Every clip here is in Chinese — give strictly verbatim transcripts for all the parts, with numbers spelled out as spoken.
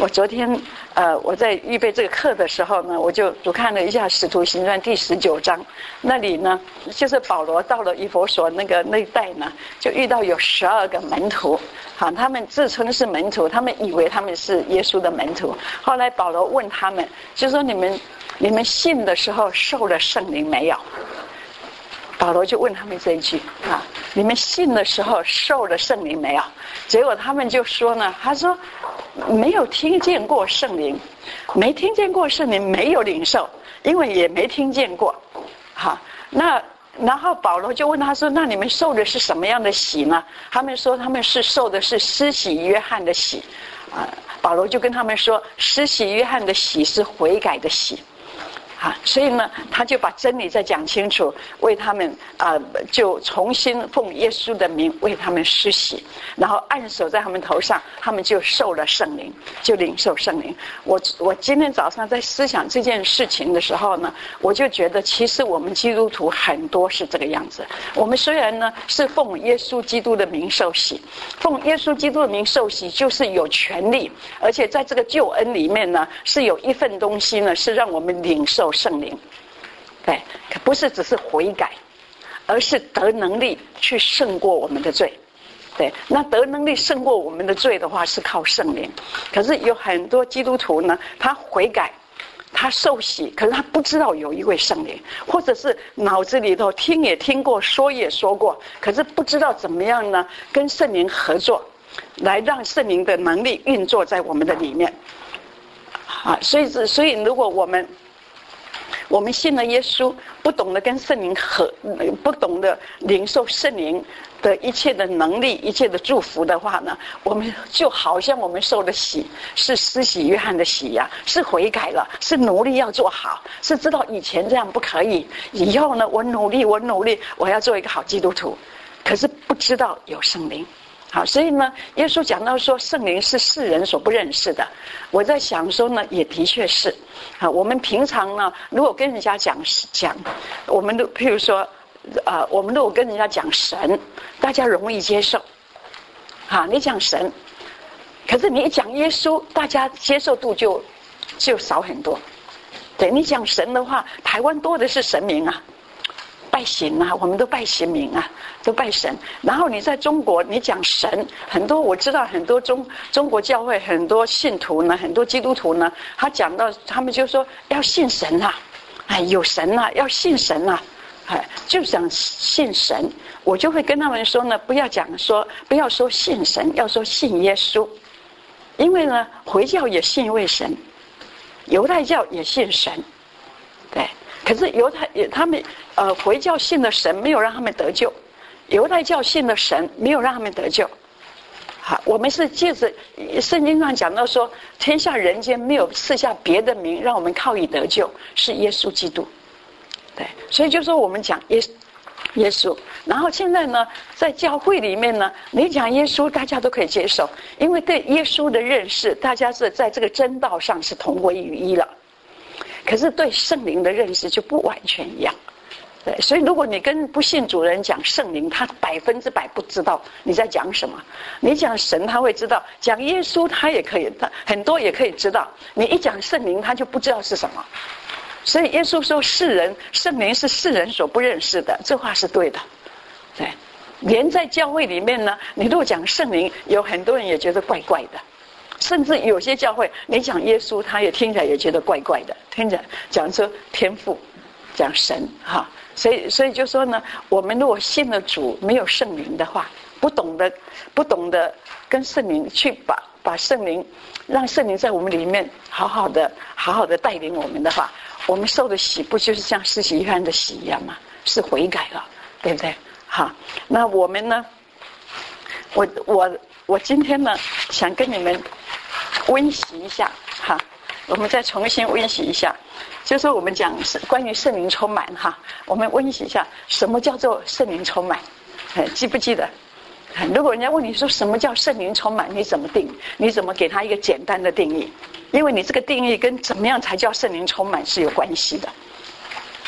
我昨天呃我在预备这个课的时候呢，我就读看了一下《使徒行传》第十九章，那里呢就是保罗到了以弗所那个那一带呢，就遇到有十二个门徒，好，他们自称是门徒，他们以为他们是耶稣的门徒。后来保罗问他们，就说你们你们信的时候受了圣灵没有？保罗就问他们这一句啊，你们信的时候受了圣灵没有？结果他们就说呢，他说没有听见过圣灵，没听见过圣灵，没有领受，因为也没听见过。好，那然后保罗就问他说，那你们受的是什么样的洗呢？他们说他们是受的是施洗约翰的洗啊。保罗就跟他们说，施洗约翰的洗是悔改的洗。啊，所以呢，他就把真理再讲清楚，为他们啊、呃，就重新奉耶稣的名为他们施洗，然后按手在他们头上，他们就受了圣灵，就领受圣灵。我我今天早上在思想这件事情的时候呢，我就觉得其实我们基督徒很多是这个样子。我们虽然呢是奉耶稣基督的名受洗，奉耶稣基督的名受洗就是有权利，而且在这个救恩里面呢，是有一份东西呢是让我们领受圣灵，对，可不是只是悔改，而是得能力去胜过我们的罪。对，那得能力胜过我们的罪的话，是靠圣灵。可是有很多基督徒呢，他悔改，他受洗，可是他不知道有一位圣灵，或者是脑子里头听也听过，说也说过，可是不知道怎么样呢，跟圣灵合作，来让圣灵的能力运作在我们的里面。啊，所以所以如果我们我们信了耶稣，不懂得跟圣灵合，不懂得领受圣灵的一切的能力、一切的祝福的话呢，我们就好像我们受的洗是施洗约翰的洗呀、啊，是悔改了，是努力要做好，是知道以前这样不可以，以后呢，我努力，我努力，我要做一个好基督徒，可是不知道有圣灵。好，所以呢，耶稣讲到说圣灵是世人所不认识的，我在想说呢，也的确是。啊，我们平常呢，如果跟人家讲讲，我们都譬如说，呃，我们如果跟人家讲神，大家容易接受。啊，你讲神，可是你一讲耶稣，大家接受度就就少很多。对，你讲神的话，台湾多的是神明啊。拜神啊，我们都拜神明啊，都拜神。然后你在中国，你讲神，很多我知道很多中中国教会很多信徒呢，很多基督徒呢，他讲到他们就说要信神啊，哎，有神啊，要信神啊，哎，就想信神。我就会跟他们说呢，不要讲说，不要说信神，要说信耶稣，因为呢，回教也信一位神，犹太教也信神，对。可是犹太他们呃回教信的神没有让他们得救，犹太教信的神没有让他们得救。好，我们是借着圣经上讲到说，天下人间没有赐下别的名让我们靠以得救，是耶稣基督。对，所以就说我们讲耶耶稣，然后现在呢，在教会里面呢，你讲耶稣，大家都可以接受，因为对耶稣的认识，大家是在这个真道上是同归于一了。可是对圣灵的认识就不完全一样，对，所以如果你跟不信主人讲圣灵，他百分之百不知道你在讲什么。你讲神他会知道，讲耶稣他也可以，他很多也可以知道。你一讲圣灵，他就不知道是什么。所以耶稣说世人圣灵是世人所不认识的，这话是对的。对，连在教会里面呢，你如果讲圣灵，有很多人也觉得怪怪的。甚至有些教会，你讲耶稣，他也听起来也觉得怪怪的，听起来讲说天父，讲神哈，所以所以就说呢，我们如果信了主，没有圣灵的话，不懂得不懂得跟圣灵去把把圣灵，让圣灵在我们里面好好的好好的带领我们的话，我们受的洗不就是像施洗约翰的洗一样吗？是悔改了，对不对？好，那我们呢？我我我今天呢，想跟你们温习一下哈，我们再重新温习一下，就是我们讲关于圣灵充满哈，我们温习一下什么叫做圣灵充满，哎，记不记得？如果人家问你说什么叫圣灵充满，你怎么定？你怎么给他一个简单的定义？因为你这个定义跟怎么样才叫圣灵充满是有关系的。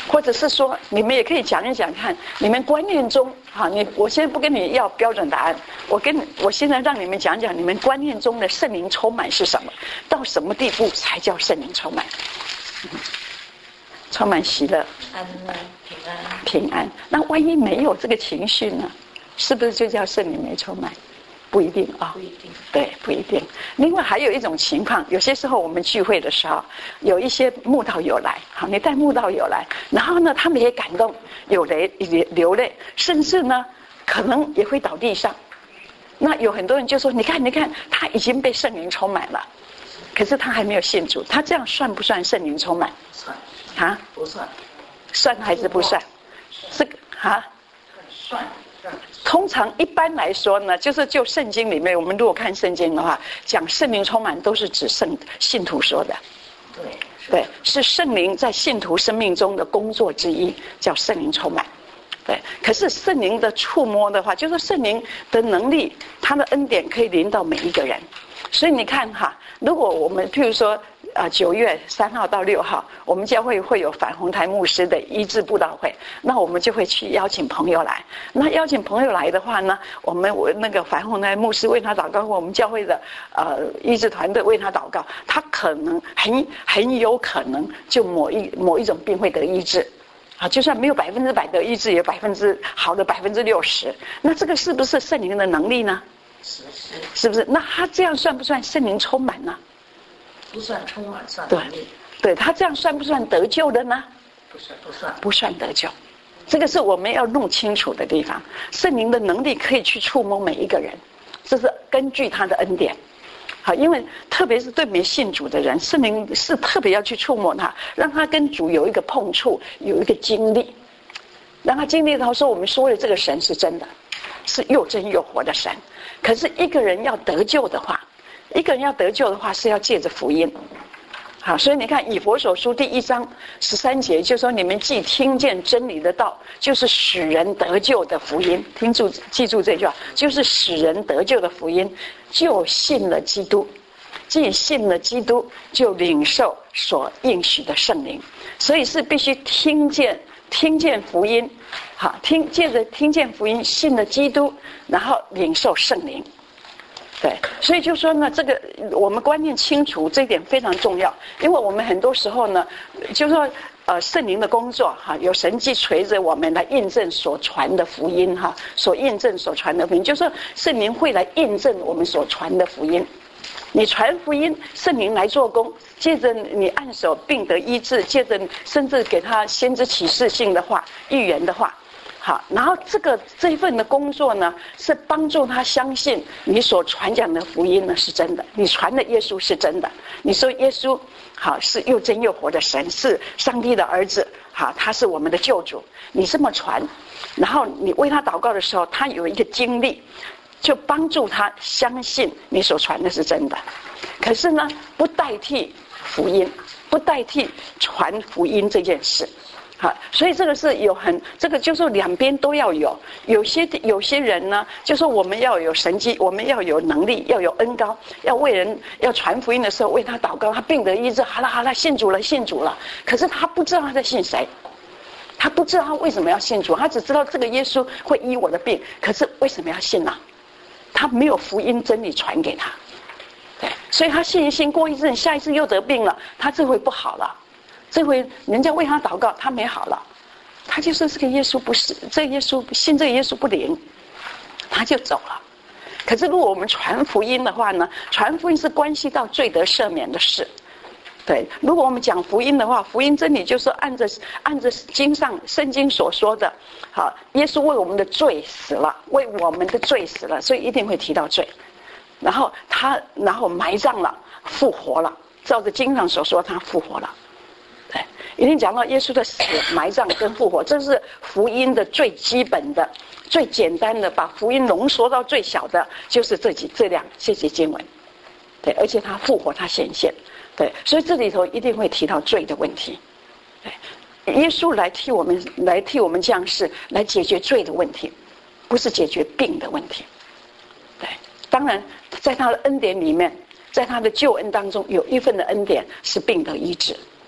或者是说你们也可以讲一讲看，你们观念中啊，你我现在不跟你要标准答案，我跟我现在让你们讲讲你们观念中的圣灵充满是什么，到什么地步才叫圣灵充满？嗯、充满喜乐、 安乐、平安、 平安。那万一没有这个情绪呢？是不是就叫圣灵没充满？不一定啊， 不一定， 对，不一定。另外还有一种情况，有些时候我们聚会的时候，有一些慕道友来，好，你带慕道友来，然后呢，他们也感动，有泪流泪，甚至呢，可能也会倒地上。那有很多人就说：“你看，你看，他已经被圣灵充满了，可是他还没有信主，他这样算不算圣灵充满？” 算啊？ 不算？ 算还是不算？这个啊？ 算。 通常一般来说呢，就是就圣经里面，我们如果看圣经的话，讲圣灵充满都是指圣信徒说的。 对， 对，是圣灵在信徒生命中的工作之一，叫圣灵充满。对，可是圣灵的触摸的话，就是圣灵的能力，他的恩典可以临到每一个人。所以你看哈，如果我们譬如说呃九月三号到六号，我们教会会有反红台牧师的医治布道会，那我们就会去邀请朋友来。那邀请朋友来的话呢，我们我那个反红台牧师为他祷告，我们教会的呃医治团队为他祷告，他可能很很有可能就某一某一种病会得医治。啊，就算没有百分之百得医治，也有百分之好的百分之六十。那这个是不是圣灵的能力呢？ 是是， 是不是？那他这样算不算圣灵充满呢？ 不算充满，算对能力。 对，他这样算不算得救的呢？ 不算不算不算得救。这个是我们要弄清楚的地方。圣灵的能力可以去触摸每一个人，这是根据他的恩典。好，因为特别是对没信主的人，圣灵是特别要去触摸他，让他跟主有一个碰触，有一个经历，让他经历到说我们说的这个神是真的，是又真又活的神。可是一个人要得救的话，一个人要得救的话是要借着福音。好，所以你看以弗所书第一章十三节就说，你们既听见真理的道，就是使人得救的福音。听住记住这句话，就是使人得救的福音，就信了基督，既信了基督，就领受所应许的圣灵。所以是必须听见听见福音，好，听借着听见福音，信了基督，然后领受圣灵。对，所以就说呢，这个我们观念清楚，这一点非常重要。因为我们很多时候呢，就说呃圣灵的工作哈，有神迹垂着我们来印证所传的福音哈，所印证所传的福音，就说圣灵会来印证我们所传的福音。你传福音，圣灵来做工，借着你按手病得医治，借着甚至给他先知启示性的话、预言的话。好，然后这个这一份的工作呢，是帮助他相信你所传讲的福音呢是真的，你传的耶稣是真的。你说耶稣好是又真又活的神，是上帝的儿子，好，他是我们的救主。你这么传，然后你为他祷告的时候，他有一个经历，就帮助他相信你所传的是真的。可是呢，不代替福音，不代替传福音这件事。好，所以这个是有很，这个就是两边都要有。有些有些人呢，就说我们要有神迹，我们要有能力，要有恩膏，要为人要传福音的时候为他祷告，他病得医治，好了好了，信主了信主了。可是他不知道他在信谁，他不知道他为什么要信主，他只知道这个耶稣会医我的病，可是为什么要信呢？他没有福音真理传给他，对，所以他信一信，过一阵下一次又得病了，他这回不好了。这回人家为他祷告，他没好了，他就说这个耶稣不是，这个耶稣信这个耶稣不灵，他就走了。可是如果我们传福音的话呢，传福音是关系到罪得赦免的事。对，如果我们讲福音的话，福音真理就是按着按着经上圣经所说的，好，耶稣为我们的罪死了，为我们的罪死了，所以一定会提到罪。然后他然后埋葬了，复活了，照着经上所说，他复活了。对，一定讲到耶稣的死、埋葬跟复活，这是福音的最基本的、最简单的，把福音浓缩到最小的，就是这几这两这节经文。对，而且他复活，他显现。对，所以这里头一定会提到罪的问题。对，耶稣来替我们来替我们降世，来解决罪的问题，不是解决病的问题。对，当然在他的恩典里面，在他的救恩当中，有一份的恩典是病的医治。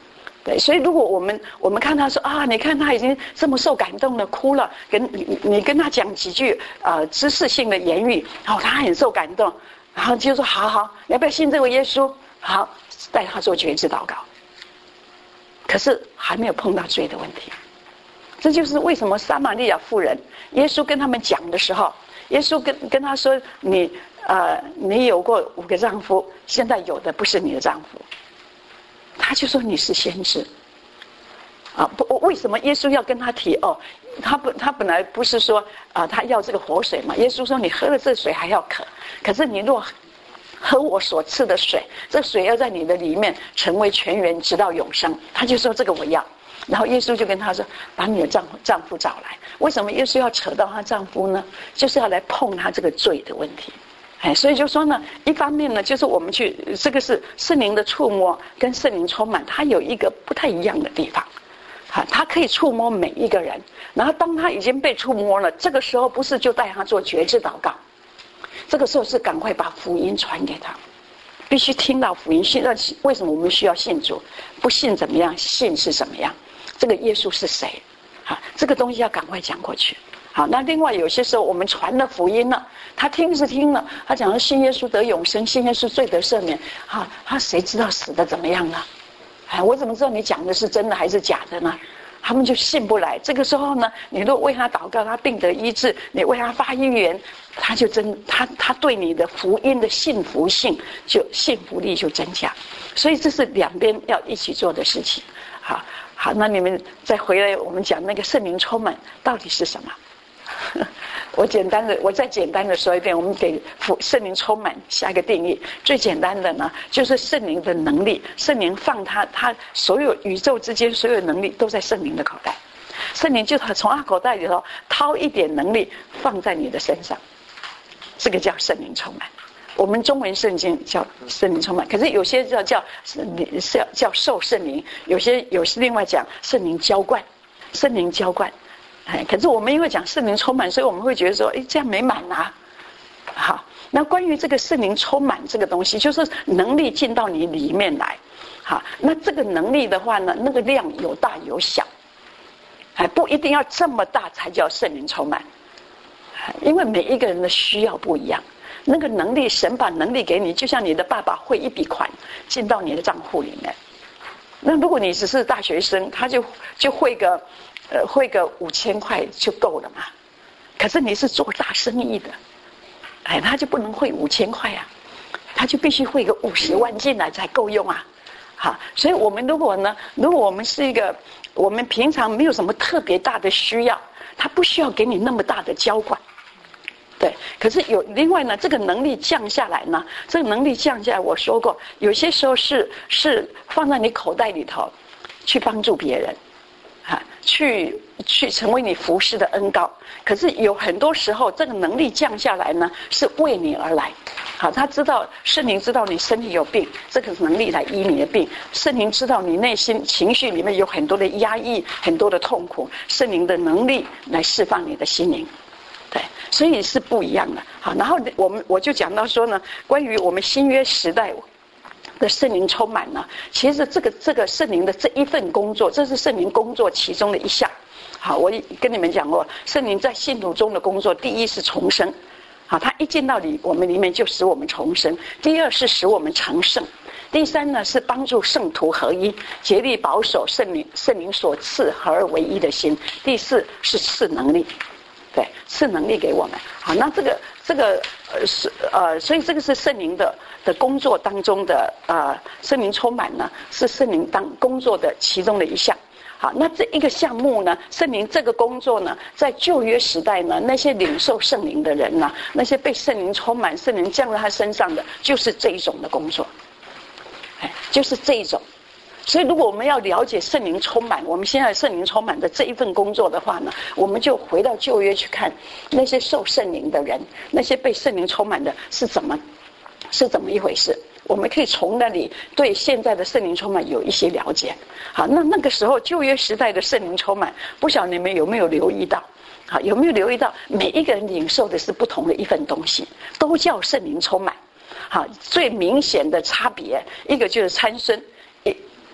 对，所以如果我们我们看他说啊，你看他已经这么受感动了，哭了，跟你你跟他讲几句呃知识性的言语，然后他很受感动，然后就说好好，你要不要信这位耶稣？好，带他做觉知祷告。可是还没有碰到罪的问题，这就是为什么撒玛利亚妇人，耶稣跟他们讲的时候，耶稣跟跟他说，你呃你有过五个丈夫，现在有的不是你的丈夫。他就说你是先知，啊不，为什么耶稣要跟他提？哦，他不，他本来不是说啊、呃，他要这个活水嘛？耶稣说你喝了这水还要渴，可是你若喝我所赐的水，这水要在你的里面成为泉源，直到永生。他就说这个我要。然后耶稣就跟他说，把你的丈夫丈夫找来。为什么耶稣要扯到她丈夫呢？就是要来碰他这个罪的问题。哎，所以就说呢，一方面呢，就是我们去这个是圣灵的触摸跟圣灵充满，它有一个不太一样的地方，哈，它可以触摸每一个人。然后当他已经被触摸了，这个时候不是就带他做觉知祷告，这个时候是赶快把福音传给他，必须听到福音。信，为什么我们需要信主？不信怎么样？信是什么样？这个耶稣是谁？啊，这个东西要赶快讲过去。好，那另外有些时候我们传了福音了，他听是听了，他讲了信耶稣得永生，信耶稣罪得赦免，哈，他谁知道死的怎么样呢？哎，我怎么知道你讲的是真的还是假的呢？他们就信不来。这个时候呢，你若为他祷告，他病得医治，你为他发预言，他就真他他对你的福音的信服性就信服力就增加。所以这是两边要一起做的事情。好，好，那你们再回来，我们讲那个圣灵充满到底是什么？我简单的，我再简单的说一遍，我们给圣灵充满下一个定义。最简单的呢，就是圣灵的能力，圣灵放他，他所有宇宙之间所有能力都在圣灵的口袋，圣灵就从他口袋里头掏一点能力放在你的身上，这个叫圣灵充满。我们中文圣经叫圣灵充满，可是有些叫叫叫叫受圣灵，有些有些另外讲圣灵浇灌，圣灵浇灌。哎，可是我们因为讲圣灵充满，所以我们会觉得说，哎，这样没满啊。好，那关于这个圣灵充满这个东西，就是能力进到你里面来。好，那这个能力的话呢，那个量有大有小，哎，不一定要这么大才叫圣灵充满，因为每一个人的需要不一样。那个能力，神把能力给你，就像你的爸爸汇一笔款进到你的账户里面。那如果你只是大学生，他就就汇个。呃，汇个五千块就够了嘛？可是你是做大生意的，哎，他就不能汇五千块啊，他就必须汇个五十万进来才够用啊。好，所以我们如果呢，如果我们是一个，我们平常没有什么特别大的需要，他不需要给你那么大的浇灌。对，可是有另外呢，这个能力降下来呢，这个能力降下来，我说过，有些时候是是放在你口袋里头，去帮助别人。啊，去去成为你服侍的恩膏，可是有很多时候这个能力降下来呢，是为你而来。好，他知道圣灵知道你身体有病，这个能力来医你的病。圣灵知道你内心情绪里面有很多的压抑，很多的痛苦，圣灵的能力来释放你的心灵。对，所以是不一样的。好，然后我们我就讲到说呢，关于我们新约时代的圣灵充满呢，其实这个这个圣灵的这一份工作，这是圣灵工作其中的一项。好，我跟你们讲过，圣灵在信徒中的工作，第一是重生，好，他一进到里我们里面就使我们重生；第二是使我们成圣；第三呢是帮助圣徒合一，竭力保守圣灵圣灵所赐合而为一的心；第四是赐能力，对，赐能力给我们。好，那这个这个呃是呃，所以这个是圣灵的的工作当中的呃，圣灵充满呢，是圣灵当工作的其中的一项。好，那这一个项目呢，圣灵这个工作呢，在旧约时代呢，那些领受圣灵的人呢，那些被圣灵充满、圣灵降在他身上的，就是这一种的工作，哎，就是这一种。所以如果我们要了解圣灵充满，我们现在圣灵充满的这一份工作的话呢，我们就回到旧约去看那些受圣灵的人，那些被圣灵充满的是怎么是怎么一回事，我们可以从那里对现在的圣灵充满有一些了解。好，那那个时候旧约时代的圣灵充满，不晓得你们有没有留意到？好，有没有留意到每一个人领受的是不同的一份东西，都叫圣灵充满。好，最明显的差别，一个就是参孙，一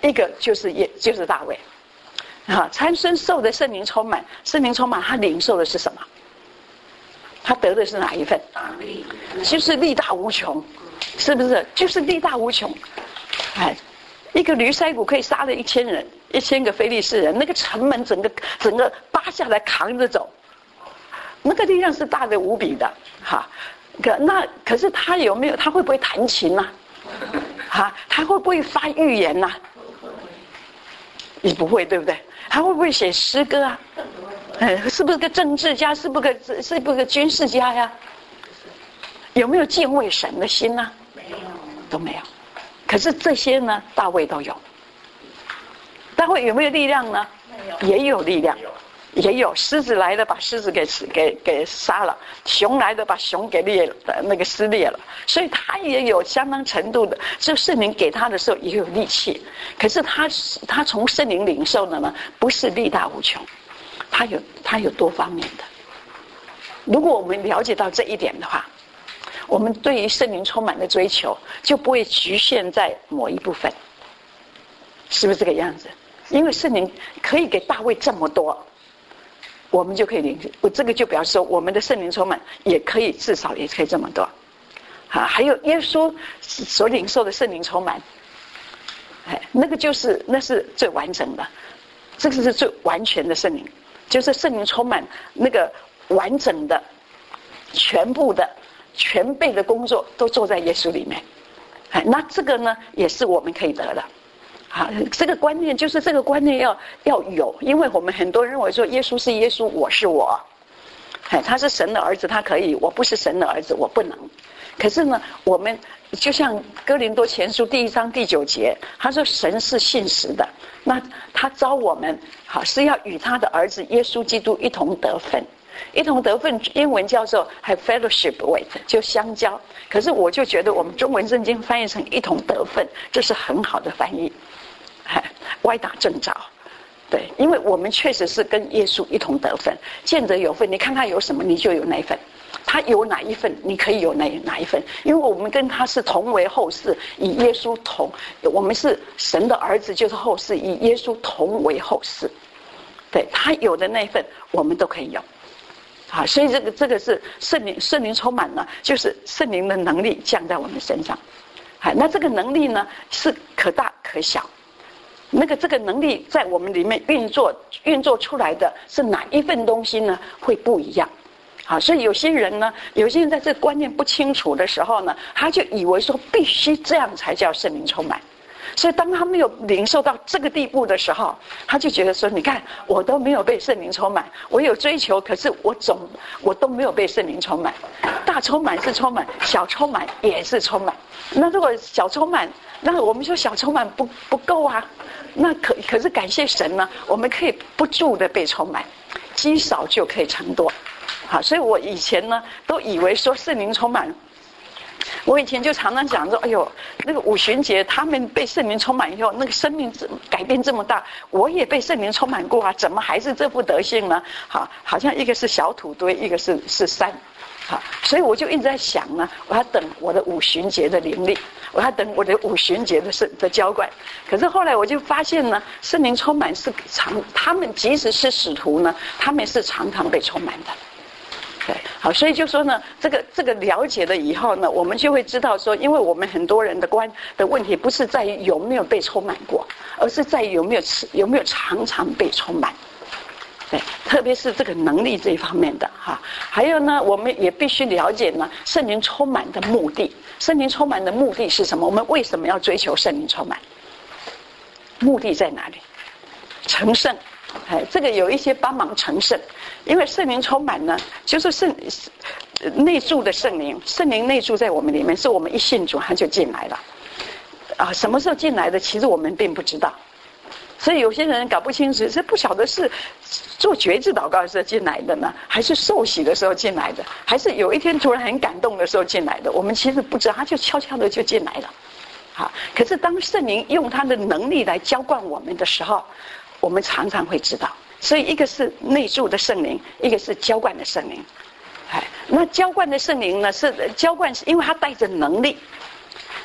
一个就是也就是大卫，啊，参孙受的圣灵充满，圣灵充满，他领受的是什么？他得的是哪一份？就是力大无穷，是不是？就是力大无穷，哎，一个驴腮骨可以杀了一千人，一千个非利士人，那个城门整个整个扒下来扛着走，那个力量是大的无比的，哈。可那可是他有没有？他会不会弹琴呐？啊，他会不会发预言呐？也不会，对不对？他会不会写诗歌啊？哎，是不是个政治家？是不是个是不是个军事家呀？有没有敬畏神的心呢？ 没有， 都没有。可是这些呢，大卫都有。大卫有没有力量呢？也有力量，也有。狮子来了，把狮子给给给杀了；熊来了，把熊给猎了，那个撕裂了。所以他也有相当程度的，就圣灵给他的时候也有力气。可是他他从圣灵领受的呢，不是力大无穷。它有它有多方面的。如果我们了解到这一点的话，我们对于圣灵充满的追求就不会局限在某一部分，是不是这个样子？因为圣灵可以给大卫这么多，我们就可以领。我这个就表示说，我们的圣灵充满也可以至少也可以这么多。啊，还有耶稣所领受的圣灵充满，哎，那个就是那是最完整的，这个是最完全的圣灵。就是圣灵充满那个完整的、全部的、全备的工作都做在耶稣里面，哎，那这个呢也是我们可以得的，啊，这个观念就是这个观念要要有，因为我们很多人认为说耶稣是耶稣，我是我，哎，他是神的儿子，他可以，我不是神的儿子，我不能。可是呢，我们就像哥林多前书第一章第九节，他说神是信实的，那他召我们好是要与他的儿子耶稣基督一同得分，一同得分，英文叫做还 fellowship with， 就相交。可是我就觉得我们中文圣经翻译成一同得分，这是很好的翻译，歪打正着。对，因为我们确实是跟耶稣一同得分，见得有份，你看他有什么，你就有那一份。他有哪一份，你可以有哪哪一份，因为我们跟他是同为后世，以耶稣同，我们是神的儿子，就是后世，以耶稣同为后世。对，他有的那一份，我们都可以有。啊，所以这个这个是圣灵，圣灵充满了，就是圣灵的能力降在我们身上。啊，那这个能力呢，是可大可小。那个这个能力在我们里面运作运作出来的是哪一份东西呢？会不一样。好，所以有些人呢，有些人在这个观念不清楚的时候呢，他就以为说必须这样才叫圣灵充满。所以当他没有领受到这个地步的时候，他就觉得说，你看我都没有被圣灵充满，我有追求，可是我总我都没有被圣灵充满。大充满是充满，小充满也是充满。那如果小充满，那我们说小充满不不够啊，那可可是感谢神呢，我们可以不住的被充满，积少就可以成多。好，所以我以前呢都以为说圣灵充满，我以前就常常讲说，哎呦，那个五旬节他们被圣灵充满以后，那个生命改变这么大，我也被圣灵充满过啊，怎么还是这副德性呢？好，好像一个是小土堆，一个是是山。好，所以我就一直在想呢，我要等我的五旬节的灵力，我要等我的五旬节的圣的浇灌。可是后来我就发现呢，圣灵充满是常，他们即使是使徒呢，他们是常常被充满的。对，好，所以就说呢，这个这个了解了以后呢，我们就会知道说，因为我们很多人的关的问题不是在于有没有被充满过，而是在于有没有有没有常常被充满。对，特别是这个能力这一方面的哈。还有呢，我们也必须了解呢，圣灵充满的目的。圣灵充满的目的是什么？我们为什么要追求圣灵充满？目的在哪里？成圣。哎，这个有一些帮忙成圣，因为圣灵充满呢，就是圣内住的圣灵，圣灵内住在我们里面，是我们一信主他就进来了。啊，什么时候进来的？其实我们并不知道，所以有些人搞不清楚，是不晓得是做决志祷告的时候进来的呢，还是受洗的时候进来的，还是有一天突然很感动的时候进来的？我们其实不知道，他就悄悄的就进来了。好，可是当圣灵用他的能力来浇灌我们的时候，我们常常会知道，所以一个是内住的圣灵，一个是浇灌的圣灵。哎，那浇灌的圣灵呢，是浇灌是因为它带着能力，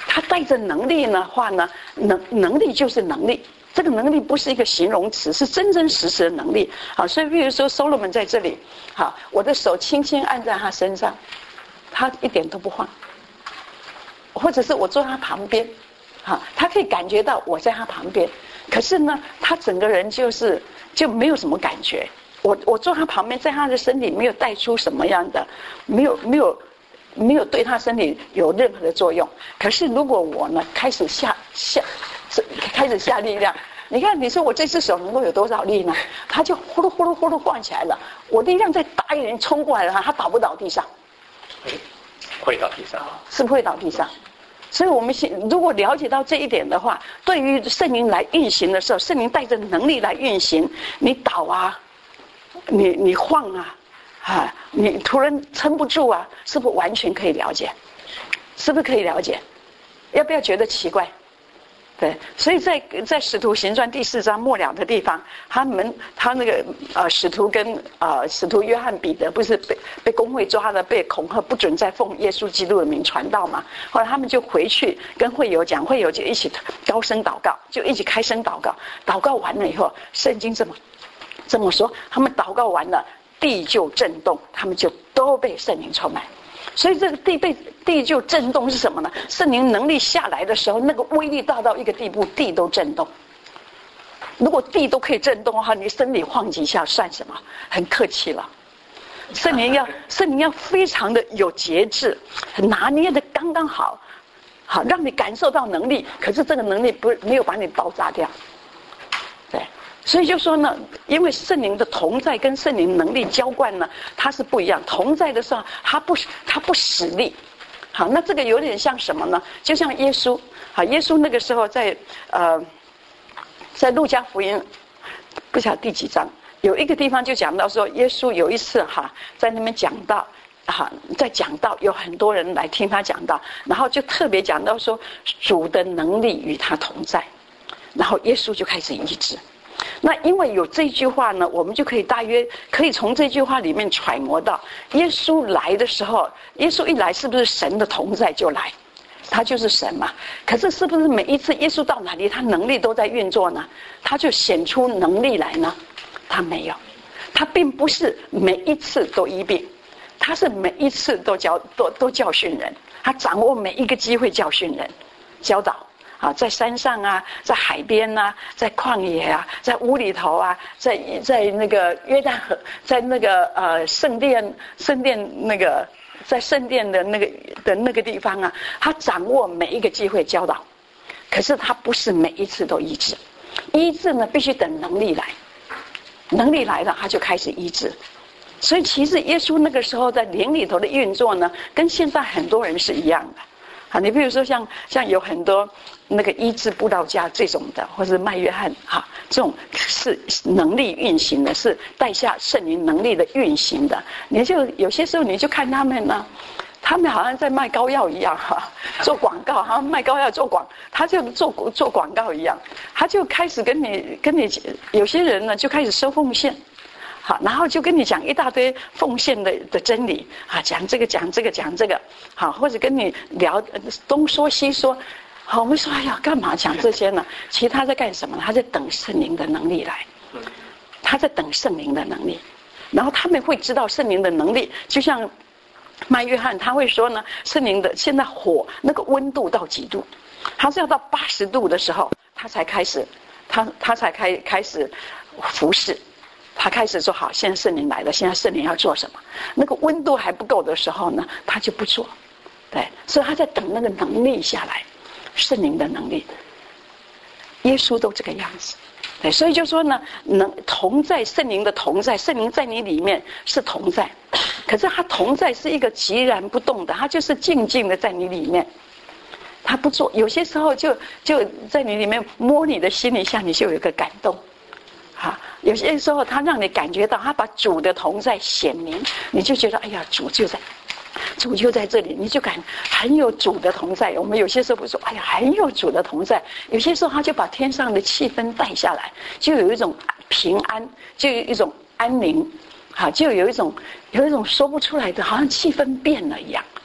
他带着能力的话呢，能能力就是能力。这个能力不是一个形容词，是真真实实的能力。好，所以比如说 Solomon 在这里，好，我的手轻轻按在他身上，他一点都不晃。或者是我坐他旁边，好，他可以感觉到我在他旁边，可是呢，他整个人就是就没有什么感觉。我我坐他旁边，在他的身体没有带出什么样的，没有没有没有对他身体有任何的作用。可是如果我呢开始下下开始下力量，你看你说我这只手能够有多少力呢？他就呼噜呼噜呼噜晃起来了。我力量再大一点冲过来了，他倒不倒地上？ 会倒地上， 是不会倒地上。所以我们如果了解到这一点的话，对于圣灵来运行的时候，圣灵带着能力来运行，你倒啊，你你晃啊，啊，你突然撑不住啊，是不是完全可以了解？是不是可以了解？要不要觉得奇怪？对，所以在在使徒行传第四章末了的地方，他们他那个呃使徒跟呃使徒约翰彼得不是被被公会抓了，被恐吓不准再奉耶稣基督的名传道嘛。后来他们就回去跟会友讲，会友就一起高声祷告，就一起开声祷告。祷告完了以后，圣经这么这么说，他们祷告完了，地就震动，他们就都被圣灵充满。所以这个地被地就震动是什么呢？圣灵能力下来的时候，那个威力大到一个地步，地都震动。如果地都可以震动的话，你身体晃几下算什么？很客气了。圣灵要圣灵要非常的有节制，拿捏的刚刚好，好让你感受到能力，可是这个能力不没有把你爆炸掉。对。所以就说呢，因为圣灵的同在跟圣灵能力浇灌呢，它是不一样。同在的时候，它不它不使力。好，那这个有点像什么呢？就像耶稣，好，耶稣那个时候在呃，在路加福音不晓得第几章，有一个地方就讲到说，耶稣有一次哈在那边讲道，哈在讲道，有很多人来听他讲道，然后就特别讲到说主的能力与他同在，然后耶稣就开始医治。那因为有这句话呢，我们就可以大约可以从这句话里面揣摩到，耶稣来的时候，耶稣一来是不是神的同在就来？他就是神嘛。可是是不是每一次耶稣到哪里，他能力都在运作呢？他就显出能力来呢？他没有，他并不是每一次都医病，他是每一次都教都都教训人，他掌握每一个机会教训人，教导。啊，在山上啊，在海边啊，在旷野啊，在屋里头啊，在在那个约旦河，在那个呃圣殿圣殿那个在圣殿的那个的那个地方啊，他掌握每一个机会教导，可是他不是每一次都医治，医治呢必须等能力来，能力来了他就开始医治。所以其实耶稣那个时候在灵里头的运作呢，跟现在很多人是一样的。好，你比如说像像有很多那个医治布道家这种的，或是麦约翰哈，这种是能力运行的，是带下圣灵能力的运行的。你就有些时候你就看他们呢，他们好像在卖膏药一样哈，做广告，好像卖膏药做广，他就做做广告一样，他就开始跟你跟你有些人呢就开始收奉献。好，然后就跟你讲一大堆奉献的的真理啊，讲这个讲这个讲这个，好，或者跟你聊东说西说，好，我们说哎呀，干嘛讲这些呢？其实他在干什么？他在等圣灵的能力来，他在等圣灵的能力，然后他们会知道圣灵的能力，就像麦约翰他会说呢，圣灵的现在火那个温度到几度？他是要到八十度的时候，他才开始，他他才开开始服侍。他开始说好，现在圣灵来了，现在圣灵要做什么？那个温度还不够的时候呢，他就不做。对，所以他在等那个能力下来，圣灵的能力。耶稣都这个样子。对，所以就说呢，能同在圣灵的同在，圣灵在你里面是同在，可是他同在是一个寂然不动的，他就是静静的在你里面。他不做，有些时候就就在你里面摸你的心一下，你就有一个感动。好，有些时候他让你感觉到他把主的同在显明，你就觉得哎呀，主就在，主就在这里，你就感很有主的同在。我们有些时候不说哎呀，很有主的同在，有些时候他就把天上的气氛带下来，就有一种平安，就有一种安宁，好，就有一种有一种说不出来的，好像气氛变了一样。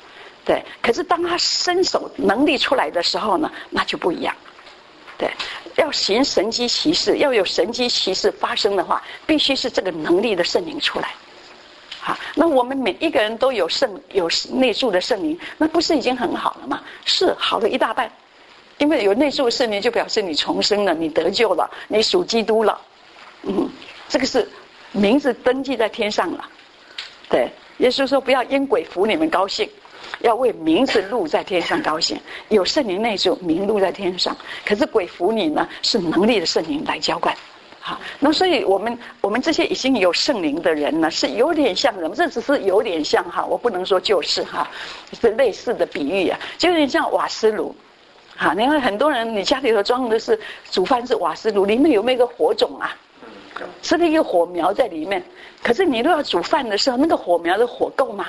对。可是当他伸手能力出来的时候呢，那就不一样。对，要行神迹奇事，要有神迹奇事发生的话，必须是这个能力的圣灵出来。好，那我们每一个人都有圣有内住的圣灵，那不是已经很好了吗？是好了一大半，因为有内住的圣灵，就表示你重生了，你得救了，你属基督了。嗯，这个是名字登记在天上了。对，耶稣说不要因鬼服你们高兴，要为名字录在天上高兴。有圣灵内住，名录在天上。可是鬼服你呢，是能力的圣灵来浇灌。好，那所以我们我们这些已经有圣灵的人呢，是有点像什么？这只是有点像哈，我不能说就是哈，是类似的比喻啊，就有点像瓦斯炉。好，你看很多人，你家里头装的是煮饭是瓦斯炉，里面有没有一个火种啊？是那个火苗在里面。可是你都要煮饭的时候，那个火苗的火够吗？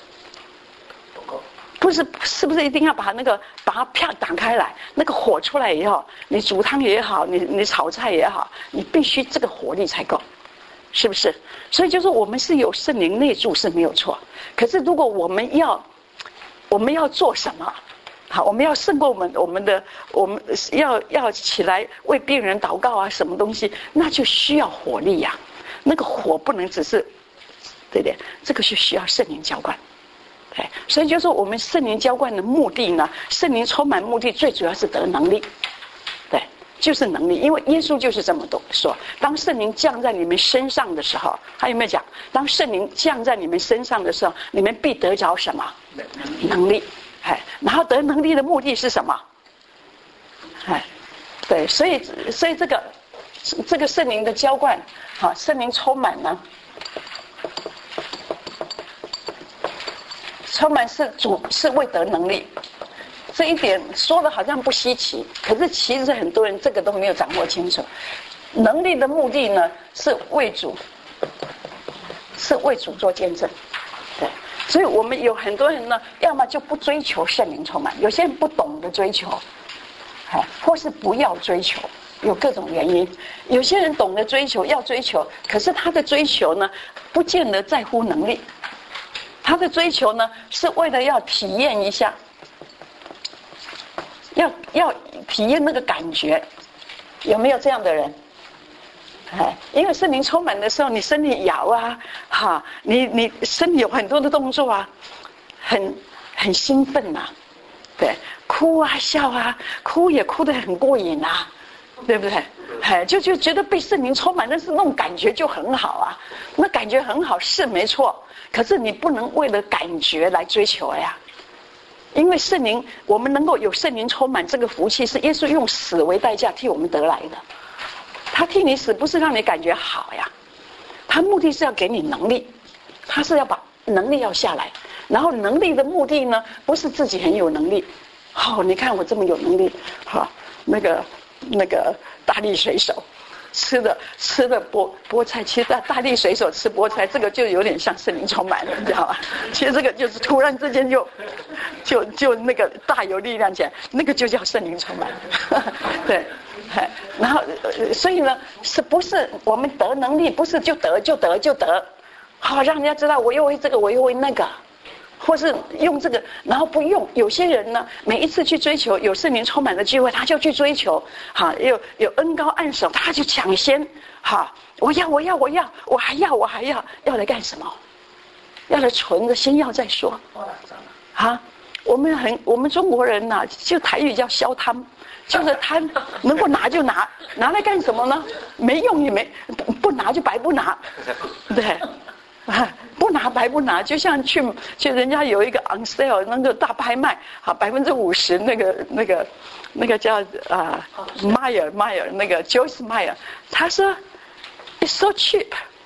不是，是不是一定要把那个把它啪打开来，那个火出来以后，你煮汤也好，你你炒菜也好，你必须这个火力才够，是不是？所以就是我们是有圣灵内住是没有错，可是如果我们要我们要做什么？好，我们要胜过我们我们的我们要要起来为病人祷告啊，什么东西，那就需要火力呀、啊。那个火不能只是，对不对？这个是需要圣灵浇灌。对，所以就是我们圣灵浇灌的目的呢，圣灵充满目的最主要是得能力，对，就是能力。因为耶稣就是这么说，当圣灵降在你们身上的时候，他有没有讲？当圣灵降在你们身上的时候，你们必得着什么？能力。哎，然后得能力的目的是什么？哎，对，所以所以这个这个圣灵的浇灌，好，圣灵充满呢。充满是主是为得能力，这一点说的好像不稀奇，可是其实很多人这个都没有掌握清楚。能力的目的呢，是为主，是为主做见证。对，所以我们有很多人呢，要么就不追求圣灵充满，有些人不懂得追求，哎，或是不要追求，有各种原因。有些人懂得追求，要追求，可是他的追求呢，不见得在乎能力。他的追求呢，是为了要体验一下，要要体验那个感觉，有没有这样的人？哎，因为圣灵充满的时候，你身体摇啊，哈，你你身体有很多的动作啊，很很兴奋呐、啊，对，哭啊笑啊，哭也哭得很过瘾啊，对不对？哎，就就觉得被圣灵充满，但是那种感觉就很好啊，那感觉很好是没错。可是你不能为了感觉来追求呀，因为圣灵，我们能够有圣灵充满这个福气，是耶稣用死为代价替我们得来的。他替你死，不是让你感觉好呀，他目的是要给你能力，他是要把能力要下来，然后能力的目的呢，不是自己很有能力，好、哦，你看我这么有能力，好、哦，那个那个大力水手。吃的吃的菠菠菜，其实大大力水手吃菠菜，这个就有点像圣灵充满了，你知道吗？其实这个就是突然之间就就就那个大有力量起来，那个就叫圣灵充满。对，然后所以呢，是不是我们得能力，不是就得就得就得，好让人家知道我又会这个，我又会那个。或是用这个，然后不用。有些人呢，每一次去追求有圣灵充满的聚会，他就去追求，哈，有有恩膏按手，他就抢先，哈，我要我要我要，我还要我还要，要来干什么？要来存着，先要再说。啊，我们很我们中国人呐、啊，就台语叫消贪，就是贪，能够拿就拿，拿来干什么呢？没用也没不不拿就白不拿，对。啊，不拿白不拿，就像去去人家有一个 on sale 那个大拍卖，好百分之五十那个那个那个叫啊 Meyer Meyer 那个 Joyce Meyer， 他说 it's so cheap,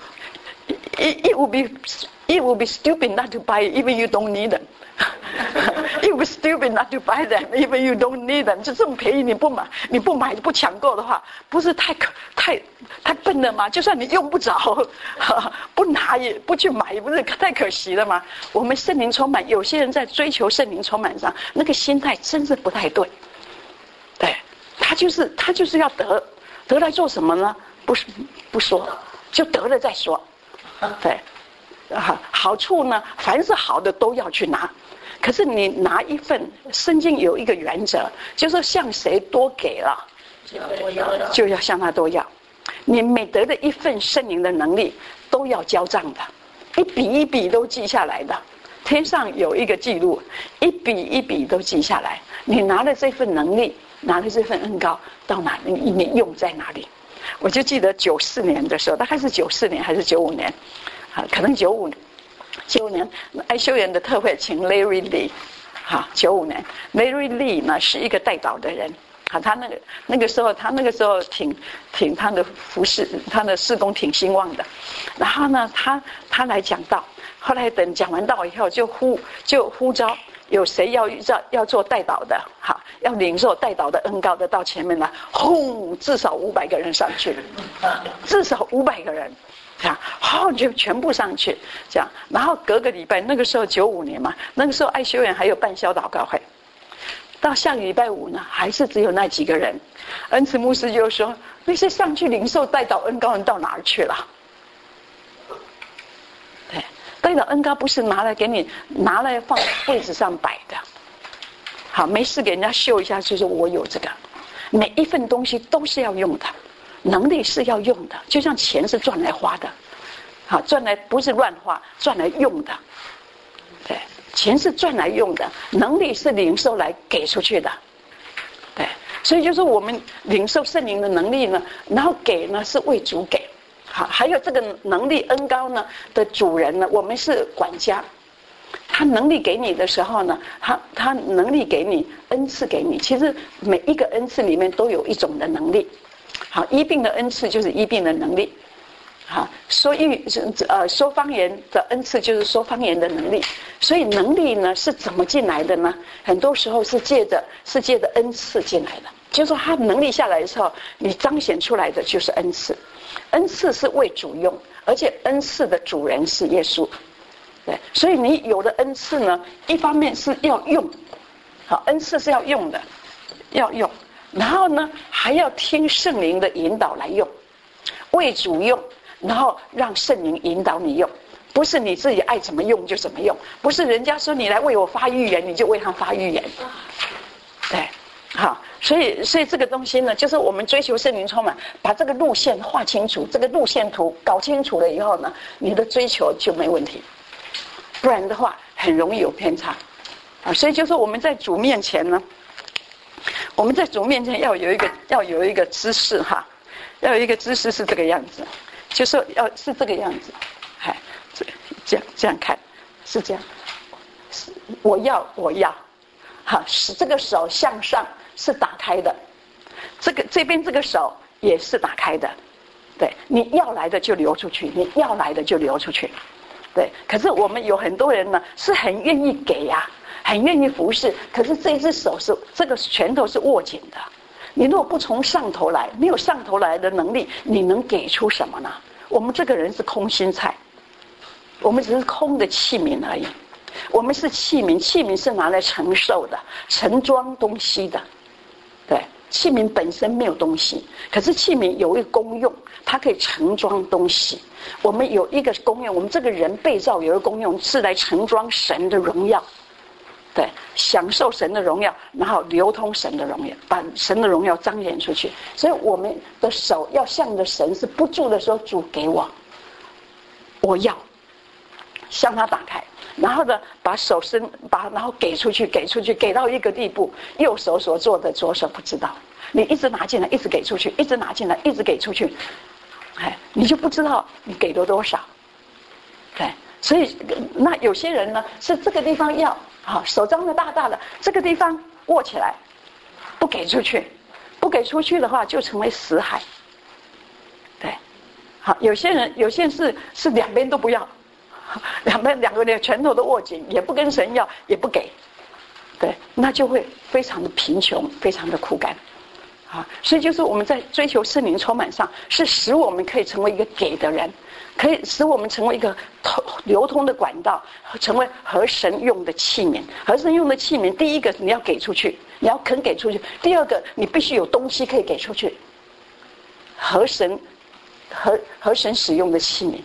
it, it would be it would be stupid not to buy it, even you don't need them. It would be stupid not to buy them, even you don't need them. 就这么便宜你不买，你不买不抢购的话，不是太可太太笨了吗？就算你用不着，不拿也不去买，不是太可惜了吗？我们圣灵充满，有些人在追求圣灵充满上，那个心态真是不太对。对，他就是他就是要得，得来做什么呢？不是不说，就得了再说。对。啊，好处呢，凡是好的都要去拿， 可是你拿一份，圣经有一个原则，就是向谁多给了，就要向他多要。你每得的一份圣灵的能力，都要交账的，一笔一笔都记下来的。天上有一个记录，一笔一笔都记下来。你拿了这份能力，拿了这份恩膏，到哪里你用在哪里？我就记得九四年的时候，大概是九四年还是九五年，啊，可能九五年。九五年爱修园的特会请 Larry Lee， 哈，九五年 Larry Lee 呢是一个代祷的人，啊，他那个那个时候他那个时候挺挺他的服侍，他的事工挺兴旺的，然后呢，他他来讲道，后来等讲完道以后，就呼就呼召有谁要要要做代祷的，哈，要领受代祷的恩膏的到前面来，轰，至少五百个人上去了，至少五百个人。这样，好，就全部上去，这样，然后隔个礼拜，那个时候九五年嘛，那个时候爱修园还有办小祷告会，到下个礼拜五呢，还是只有那几个人。恩慈牧师就说：“那些上去领受代祷恩膏人到哪儿去了？”对，代祷恩膏不是拿来给你拿来放柜子上摆的，好，没事给人家秀一下，就是我有这个，每一份东西都是要用的。能力是要用的，就像钱是赚来花的，好，赚来不是乱花，赚来用的。对，钱是赚来用的，能力是领受来给出去的。对，所以就是我们领受圣灵的能力呢，然后给呢是为主给，好，还有这个能力恩膏呢的主人呢，我们是管家。他能力给你的时候呢，他他能力给你，恩赐给你，其实每一个恩赐里面都有一种的能力。好，医病的恩赐就是医病的能力。好，说预呃说方言的恩赐就是说方言的能力。所以能力呢是怎么进来的呢？很多时候是借着是借着恩赐进来的。就是说他能力下来的时候，你彰显出来的就是恩赐。恩赐是为主用，而且恩赐的主人是耶稣。对，所以你有的恩赐呢，一方面是要用，好，恩赐是要用的，要用。然后呢，还要听圣灵的引导来用，为主用，然后让圣灵引导你用，不是你自己爱怎么用就怎么用，不是人家说你来为我发预言，你就为他发预言。对，好，所以所以这个东西呢，就是我们追求圣灵充满，把这个路线画清楚，这个路线图搞清楚了以后呢，你的追求就没问题，不然的话很容易有偏差啊。所以就是我们在主面前呢。我们在主面前要有一个要有一个姿势哈，要有一个姿势是这个样子，就说要是这个样子，哎，这这样这样看，是这样，是我要我要，好，使这个手向上是打开的，这个这边这个手也是打开的，对，你要来的就流出去，你要来的就流出去，对。可是我们有很多人呢是很愿意给呀、啊。很愿意服侍，可是这一只手是这个拳头是握紧的。你如果不从上头来，没有上头来的能力，你能给出什么呢？我们这个人是空心菜，我们只是空的器皿而已。我们是器皿，器皿是拿来承受的，盛装东西的。对，器皿本身没有东西，可是器皿有一个功用，它可以盛装东西。我们有一个功用，我们这个人被造有一个功用，是来盛装神的荣耀。对，享受神的荣耀，然后流通神的荣耀，把神的荣耀彰显出去。所以我们的手要向着神，是不住的说：“主给我，我要。”向他打开，然后呢，把手伸，把然后给出去，给出去，给到一个地步，右手所做的，左手不知道。你一直拿进来，一直给出去，一直拿进来，一直给出去，哎，你就不知道你给了多少。对，所以那有些人呢，是这个地方要。好，手张得大大的，这个地方握起来，不给出去，不给出去的话，就成为死海。对，好，有些人，有些人是是两边都不要，两边两个人拳头都握紧，也不跟神要，也不给，对，那就会非常的贫穷，非常的枯干。啊，所以就是我们在追求圣灵充满上，是使我们可以成为一个给的人，可以使我们成为一个流通的管道，成为合神用的器皿。合神用的器皿，第一个你要给出去，你要肯给出去；第二个你必须有东西可以给出去。合神合合神使用的器皿，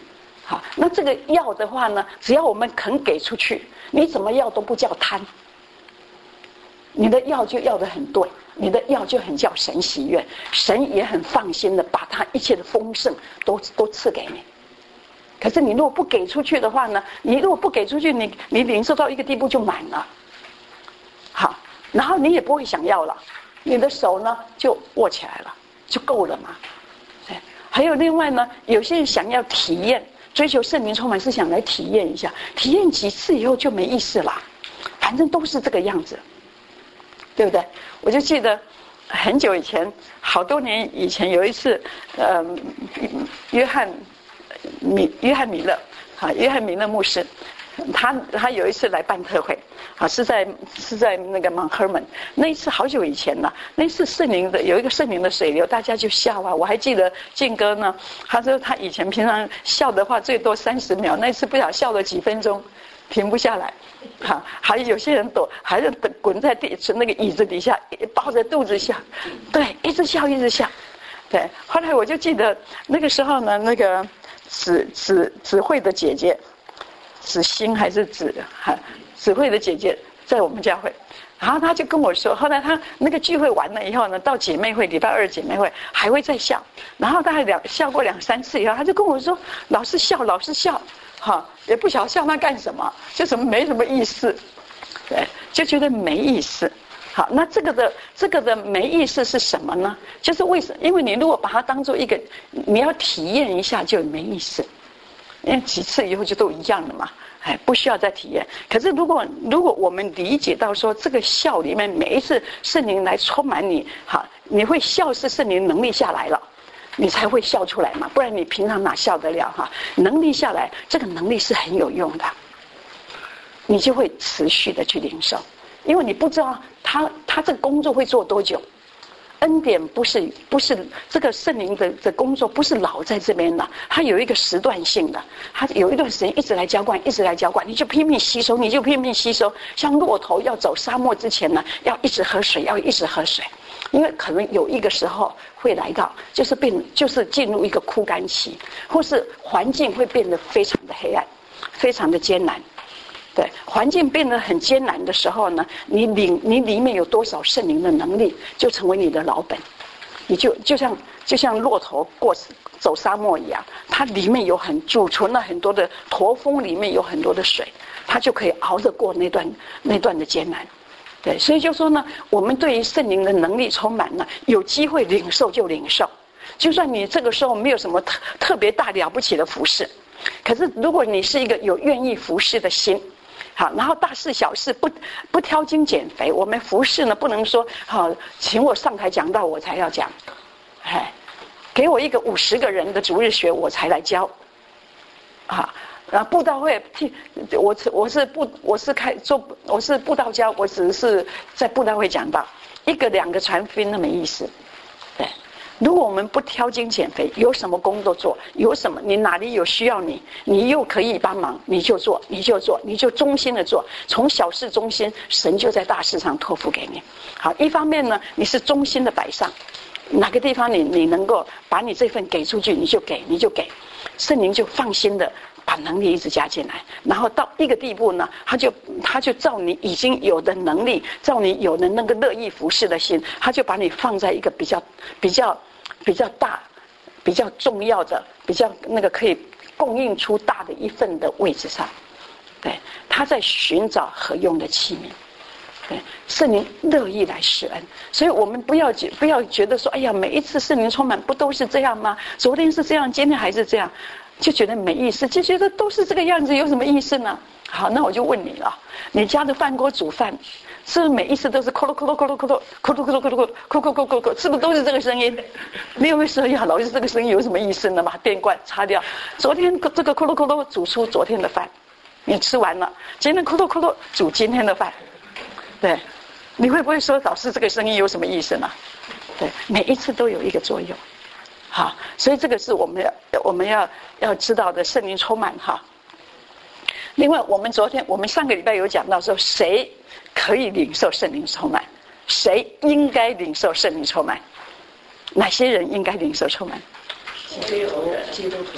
好，那这个要的话呢，只要我们肯给出去，你怎么要都不叫贪。你的要就要得很对，你的要就很叫神喜悦，神也很放心的把他一切的丰盛都都赐给你。可是你如果不给出去的话呢，你如果不给出去，你你领受到一个地步就满了，好，然后你也不会想要了，你的手呢就握起来了，就够了嘛。对，还有另外呢，有些人想要体验，追求圣灵充满是想来体验一下，体验几次以后就没意思了，反正都是这个样子，对不对？我就记得很久以前，好多年以前有一次，呃，约翰米约翰米勒啊，约翰米勒牧师，他他有一次来办特会啊，是在是在那个 Mount Hermon， 那一次好久以前了，那一次圣灵的有一个圣灵的水流，大家就笑啊。我还记得建哥呢，他说他以前平常笑的话最多三十秒，那一次不晓得笑了几分钟，停不下来。好，还有些人躲，还是滚在地那个椅子底下，抱着肚子笑，对，一直笑一直笑。对，后来我就记得那个时候呢，那个指指指挥的姐姐，子欣还是子哈，指挥的姐姐在我们教会，然后她就跟我说，后来她那个聚会完了以后呢，到姐妹会礼拜二姐妹会还会再笑，然后大概两笑过两三次以后，她就跟我说，老是笑，老是笑。哈，也不晓得笑他干什么，就什么没什么意思，对，就觉得没意思。好，那这个的这个的没意思是什么呢？就是为什么？因为你如果把它当做一个，你要体验一下就没意思，因为几次以后就都一样了嘛，哎，不需要再体验。可是如果如果我们理解到说，这个笑里面每一次圣灵来充满你，哈，你会笑是圣灵能力下来了。你才会笑出来嘛，不然你平常哪笑得了哈？能力下来，这个能力是很有用的，你就会持续的去领受，因为你不知道他他这个工作会做多久。恩典不是不是这个圣灵的的工作不是老在这边的，它有一个时段性的，它有一段时间一直来浇灌，一直来浇灌，你就拼命吸收，你就拼命吸收。像骆驼要走沙漠之前呢，要一直喝水，要一直喝水。因为可能有一个时候会来到，就是变，就是进入一个枯干期，或是环境会变得非常的黑暗，非常的艰难。对，环境变得很艰难的时候呢，你里你里面有多少圣灵的能力，就成为你的老本。你就就像就像骆驼过走沙漠一样，它里面有很储存了很多的驼峰，里面有很多的水，它就可以熬得过那段那段的艰难。对，所以就说呢，我们对于圣灵的能力充满了，有机会领受就领受，就算你这个时候没有什么特特别大了不起的服事，可是如果你是一个有愿意服事的心，好，然后大事小事不不挑精减肥，我们服事呢不能说好，请我上台讲道我才要讲，哎，给我一个五十个人的主日学我才来教，啊。然后布道会替我我是布我是开做我是布道教，我只是在布道会讲道，一个两个传福音那没意思。对，如果我们不挑精减肥，有什么工作做，有什么你哪里有需要你，你又可以帮忙，你就做，你就做，你就忠心的做，从小事忠心，神就在大事上托付给你。好，一方面呢，你是忠心的摆上，哪个地方你你能够把你这份给出去，你就给，你就给，圣灵就放心的。把能力一直加进来，然后到一个地步呢，他就他就照你已经有的能力，照你有的那个乐意服侍的心，他就把你放在一个比较比较比较大、比较重要的、比较那个可以供应出大的一份的位置上。对，他在寻找合用的器皿。对，圣灵乐意来施恩，所以我们不要觉不要觉得说，哎呀，每一次圣灵充满不都是这样吗？昨天是这样，今天还是这样。就觉得没意思，就觉得都是这个样子，有什么意思呢？好，那我就问你了，你家的饭锅煮饭，是不是每一次都是咕噜咕噜咕噜咕噜咕噜咕噜咕噜咕噜咕噜咕噜咕噜，是不是都是这个声音？你有没有说呀，老是这个声音有什么意思呢？把电罐擦掉，昨天这个咕噜咕噜煮出昨天的饭，你吃完了，今天咕噜咕噜煮今天的饭，对，你会不会说老是这个声音有什么意思呢？对，每一次都有一个作用。好，所以这个是我们要我们要要知道的，圣灵充满哈。另外，我们昨天我们上个礼拜有讲到说，谁可以领受圣灵充满，谁应该领受圣灵充满，哪些人应该领受充满？ 所有的基督徒，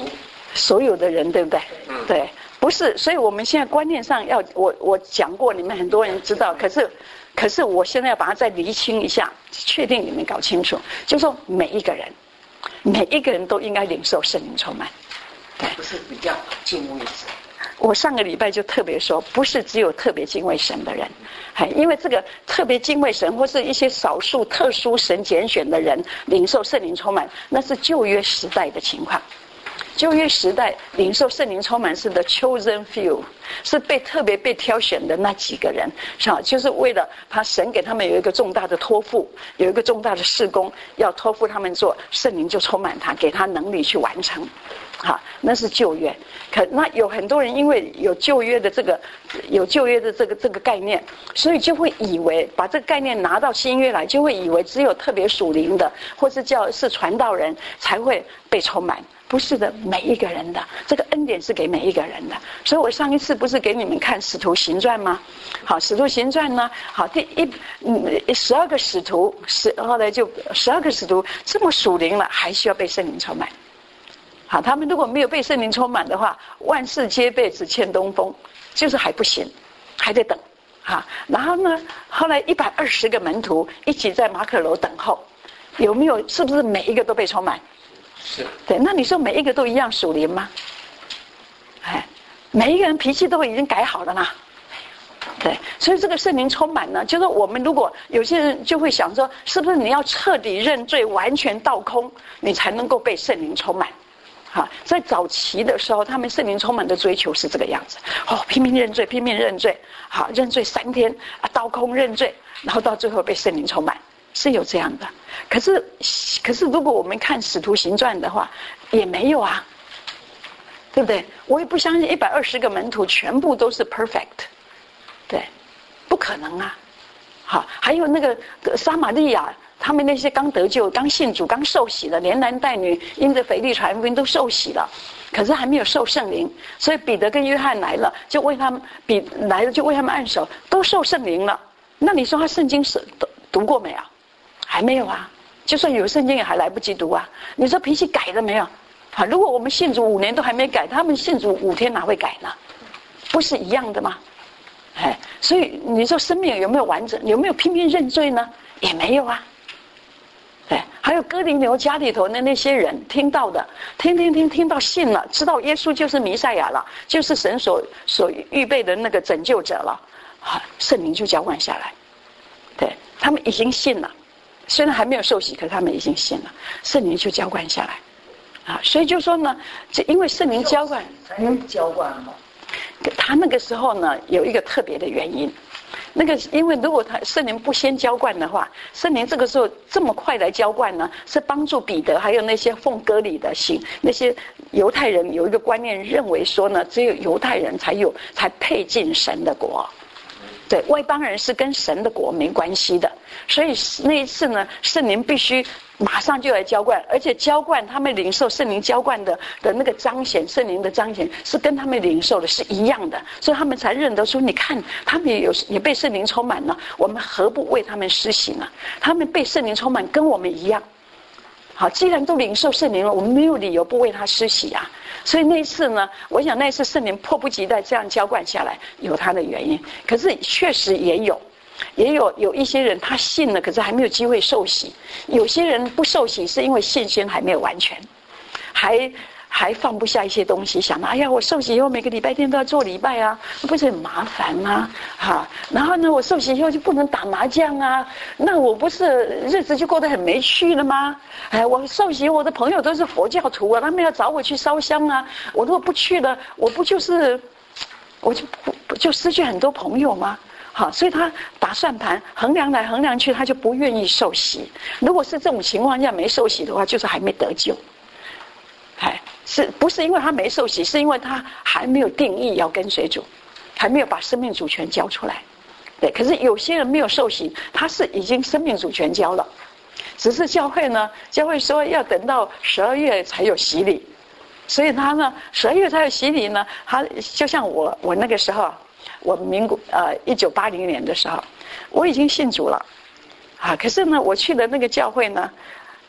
所有的人，对不对？ 嗯， 对，不是。所以我们现在观念上要，我我讲过，你们很多人知道，可是可是我现在要把它再厘清一下，确定你们搞清楚，就说每一个人，每一个人都应该领受圣灵充满。对， 不是比较敬畏神。 我上个礼拜就特别说，不是只有特别敬畏神的人，哎，因为这个特别敬畏神或是一些少数特殊神拣选的人领受圣灵充满，那是旧约时代的情况。旧约时代领受圣灵充满是 the chosen few， 是被特别被挑选的那几个人，是吧？就是为了他神给他们有一个重大的托付，有一个重大的事工要托付他们做，圣灵就充满他，给他能力去完成。好，那是旧约。可那有很多人因为有旧约的这个有旧约的这个这个概念，所以就会以为把这个概念拿到新约来，就会以为只有特别属灵的或是叫是传道人才会被充满。不是的，每一个人的这个恩典是给每一个人的。所以我上一次不是给你们看使徒行传吗？好，使徒行传呢，好，第一嗯十二个使徒，十后来就十二个使徒这么属灵了，还需要被圣灵充满。好，他们如果没有被圣灵充满的话，万事皆备，只欠东风，就是还不行，还得等。哈，然后呢，后来一百二十个门徒一起在马可楼等候，有没有？是不是每一个都被充满？ 是。 对，那你说每一个都一样属灵吗？哎，每一个人脾气都已经改好了啦。对，所以这个圣灵充满呢，就是我们如果有些人就会想说，是不是你要彻底认罪，完全倒空，你才能够被圣灵充满？好，在早期的时候，他们圣灵充满的追求是这个样子，哦，拼命认罪，拼命认罪，好，认罪三天啊，倒空认罪，然后到最后被圣灵充满，是有这样的。可是，可是如果我们看《使徒行传》的话，也没有啊，对不对？我也不相信一百二十个门徒全部都是 perfect， 对，不可能啊。好，还有那个撒玛利亚。他们那些刚得救、刚信主、刚受洗的，连男带女，因着腓力传福音都受洗了，可是还没有受圣灵，所以彼得跟约翰来了，就为他们彼来了就为他们按手，都受圣灵了。那你说他圣经是读过没有？还没有啊，就算有圣经也还来不及读啊。你说脾气改了没有？啊，如果我们信主五年都还没改，他们信主五天哪会改呢？不是一样的吗？哎，所以你说生命有没有完整？有没有拼命认罪呢？也没有啊。对，还有哥林流家里头的那些人听到的，听听听听到信了，知道耶稣就是弥赛亚了，就是神所所预备的那个拯救者了，啊，圣灵就浇灌下来。对，他们已经信了，虽然还没有受洗，可是他们已经信了，圣灵就浇灌下来。啊，所以就说呢，这因为圣灵浇灌， 嗯，浇灌嘛。 他那个时候呢，有一个特别的原因。那个，因为如果他圣灵不先浇灌的话，圣灵这个时候这么快来浇灌呢，是帮助彼得还有那些奉割礼的行那些犹太人有一个观念，认为说呢，只有犹太人才有才配进神的国，对，外邦人是跟神的国没关系的。所以那一次呢，圣灵必须马上就来浇灌，而且浇灌他们领受圣灵浇灌的的那个彰显，圣灵的彰显是跟他们领受的是一样的，所以他们才认得说，你看他们也有也被圣灵充满了，我们何不为他们施行呢？他们被圣灵充满跟我们一样。好，既然都领受圣灵了，我们没有理由不为他施洗啊。所以那一次呢，我想那一次圣灵迫不及待这样浇灌下来，有他的原因。可是确实也有。也有有一些人他信了，可是还没有机会受洗；有些人不受洗是因为信心还没有完全，还还放不下一些东西，想哎呀，我受洗以后每个礼拜天都要做礼拜啊，不是很麻烦吗？哈，然后呢，我受洗以后就不能打麻将啊，那我不是日子就过得很没趣了吗？哎，我受洗，我的朋友都是佛教徒啊，他们要找我去烧香啊，我如果不去了，我不就是我就不就失去很多朋友吗？好，所以他打算盘，衡量来衡量去，他就不愿意受洗。如果是这种情况下没受洗的话，就是还没得救。哎，是不是因为他没受洗，是因为他还没有定义要跟随主，还没有把生命主权交出来。对，可是有些人没有受洗，他是已经生命主权交了，只是教会呢，教会说要等到十二月才有洗礼，所以他呢，十二月才有洗礼呢，他就像我，我那个时候。我民国呃一九八零年的时候，我已经信主了，啊，可是呢，我去的那个教会呢，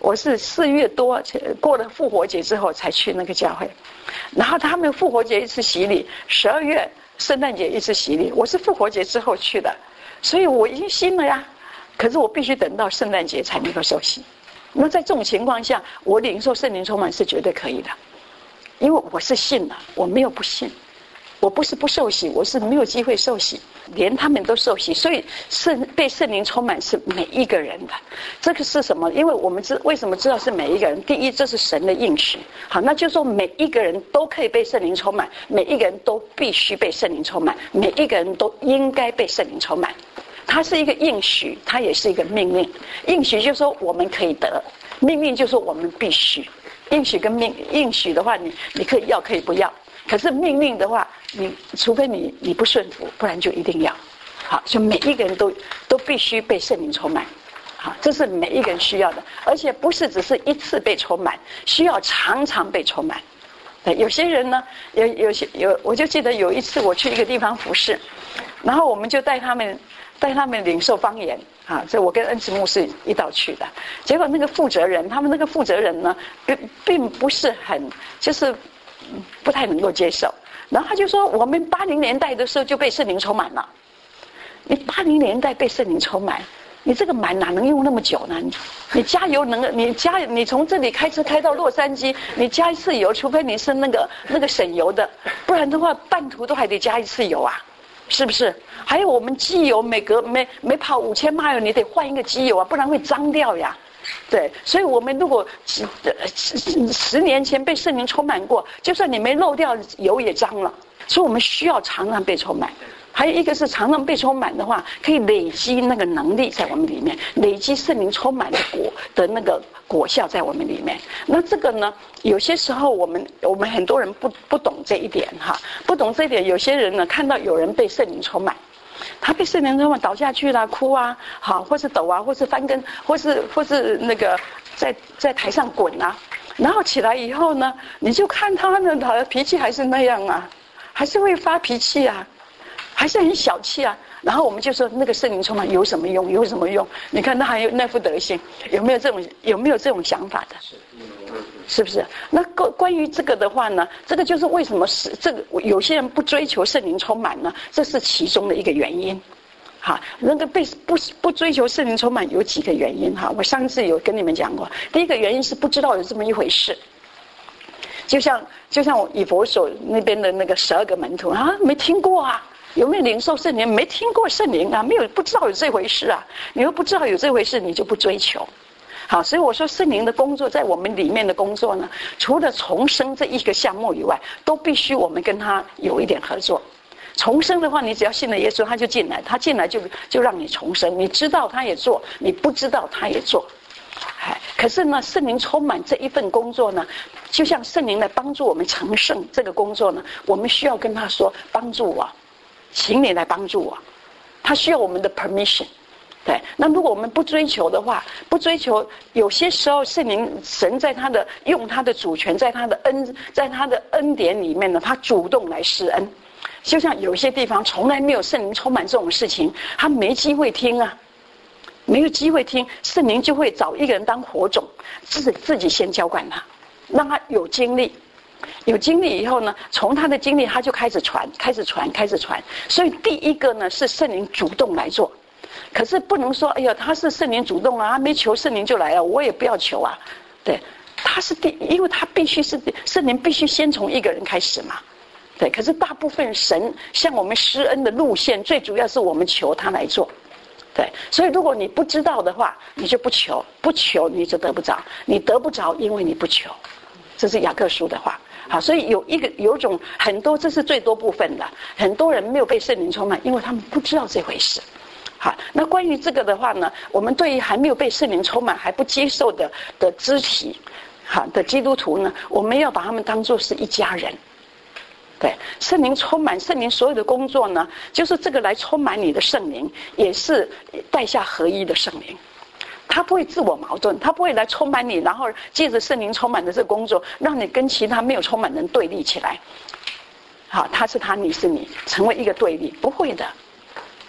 我是四月多过了复活节之后才去那个教会，然后他们复活节一次洗礼，十二月圣诞节一次洗礼，我是复活节之后去的，所以我已经信了呀。可是我必须等到圣诞节才能够受洗。那在这种情况下，我领受圣灵充满是绝对可以的，因为我是信了，我没有不信。我不是不受洗，我是没有机会受洗，连他们都受洗，所以圣被圣灵充满是每一个人的。这个是什么？因为我们知为什么知道是每一个人？第一，这是神的应许。好，那就是说每一个人都可以被圣灵充满，每一个人都必须被圣灵充满，每一个人都应该被圣灵充满。它是一个应许，它也是一个命令。应许就是说我们可以得，命令就是说我们必须。应许跟命应许的话，你你可以要，可以不要。可是命令的话，你除非你你不顺服，不然就一定要。好，所以每一个人都都必须被圣灵充满。好，这是每一个人需要的，而且不是只是一次被充满，需要常常被充满。对，有些人呢，有有些有，我就记得有一次我去一个地方服侍，然后我们就带他们带他们领受方言。啊，这我跟恩慈牧师一道去的，结果那个负责人，他们那个负责人呢，并并不是很就是不太能够接受，然后他就说，我们八零年代的时候就被圣灵充满了，你八零年代被圣灵充满，你这个满哪能用那么久呢？你你加油能，你加你从这里开车开到洛杉矶，你加一次油，除非你是那个那个省油的，不然的话半途都还得加一次油啊。是不是？还有我们机油每隔每每跑五千迈，你得换一个机油啊，不然会脏掉呀。对，所以我们如果十十年前被圣灵充满过，就算你没漏掉，油也脏了。所以我们需要常常被充满。还有一个是常常被充满的话，可以累积那个能力在我们里面，累积圣灵充满的果的那个果效在我们里面。那这个呢，有些时候我们我们很多人不不懂这一点哈，不懂这一点，有些人呢看到有人被圣灵充满，他被圣灵充满倒下去啦，哭啊，好，或是抖啊，或是翻跟，或是或是那个在在台上滚啊，然后起来以后呢，你就看他呢，好像脾气还是那样啊，还是会发脾气啊。还是很小气啊，然后我们就说那个圣灵充满有什么用？有什么用？你看他还有那副德行，有没有这种有没有这种想法的？是不是？那关关于这个的话呢，这个就是为什么是这个有些人不追求圣灵充满呢？这是其中的一个原因。好，那个被不不追求圣灵充满有几个原因哈，我上次有跟你们讲过。第一个原因是不知道有这么一回事。就像就像我以佛所那边的那个十二个门徒啊，没听过啊。有没有领受圣灵？没听过圣灵啊，没有，不知道有这回事啊。你又不知道有这回事，你就不追求。好，所以我说圣灵的工作在我们里面的工作呢，除了重生这一个项目以外，都必须我们跟他有一点合作。重生的话，你只要信了耶稣，他就进来，他进来就就让你重生。你知道他也做，你不知道他也做。哎，可是呢，圣灵充满这一份工作呢，就像圣灵来帮助我们成圣这个工作呢，我们需要跟他说，帮助我。请你来帮助我，他需要我们的 permission。对，那如果我们不追求的话，不追求，有些时候圣灵神在他的用他的主权，在他的恩，在他的恩典里面呢，他主动来施恩。就像有些地方从来没有圣灵充满这种事情，他没机会听啊，没有机会听，圣灵就会找一个人当火种，自己自己先浇灌他，让他有经历。有经历以后呢，从他的经历他就开始传，开始传，开始传。所以第一个呢是圣灵主动来做，可是不能说，哎呀，他是圣灵主动啊，他没求圣灵就来了，我也不要求啊。对，他是第，因为他必须是圣灵，必须先从一个人开始嘛。对，可是大部分神向我们施恩的路线，最主要是我们求他来做。对，所以如果你不知道的话，你就不求，不求你就得不着，你得不着，因为你不求。这是雅各书的话。好，所以有一个有一种很多，这是最多部分的，很多人没有被圣灵充满，因为他们不知道这回事。好，那关于这个的话呢，我们对于还没有被圣灵充满、还不接受的的肢体，好的基督徒呢，我们要把他们当作是一家人。对，圣灵充满，圣灵所有的工作呢，就是这个来充满你的圣灵，也是带下合一的圣灵。他不会自我矛盾，他不会来充满你，然后借着圣灵充满的这个工作，让你跟其他没有充满的人对立起来。好，他是他，你是你，成为一个对立，不会的。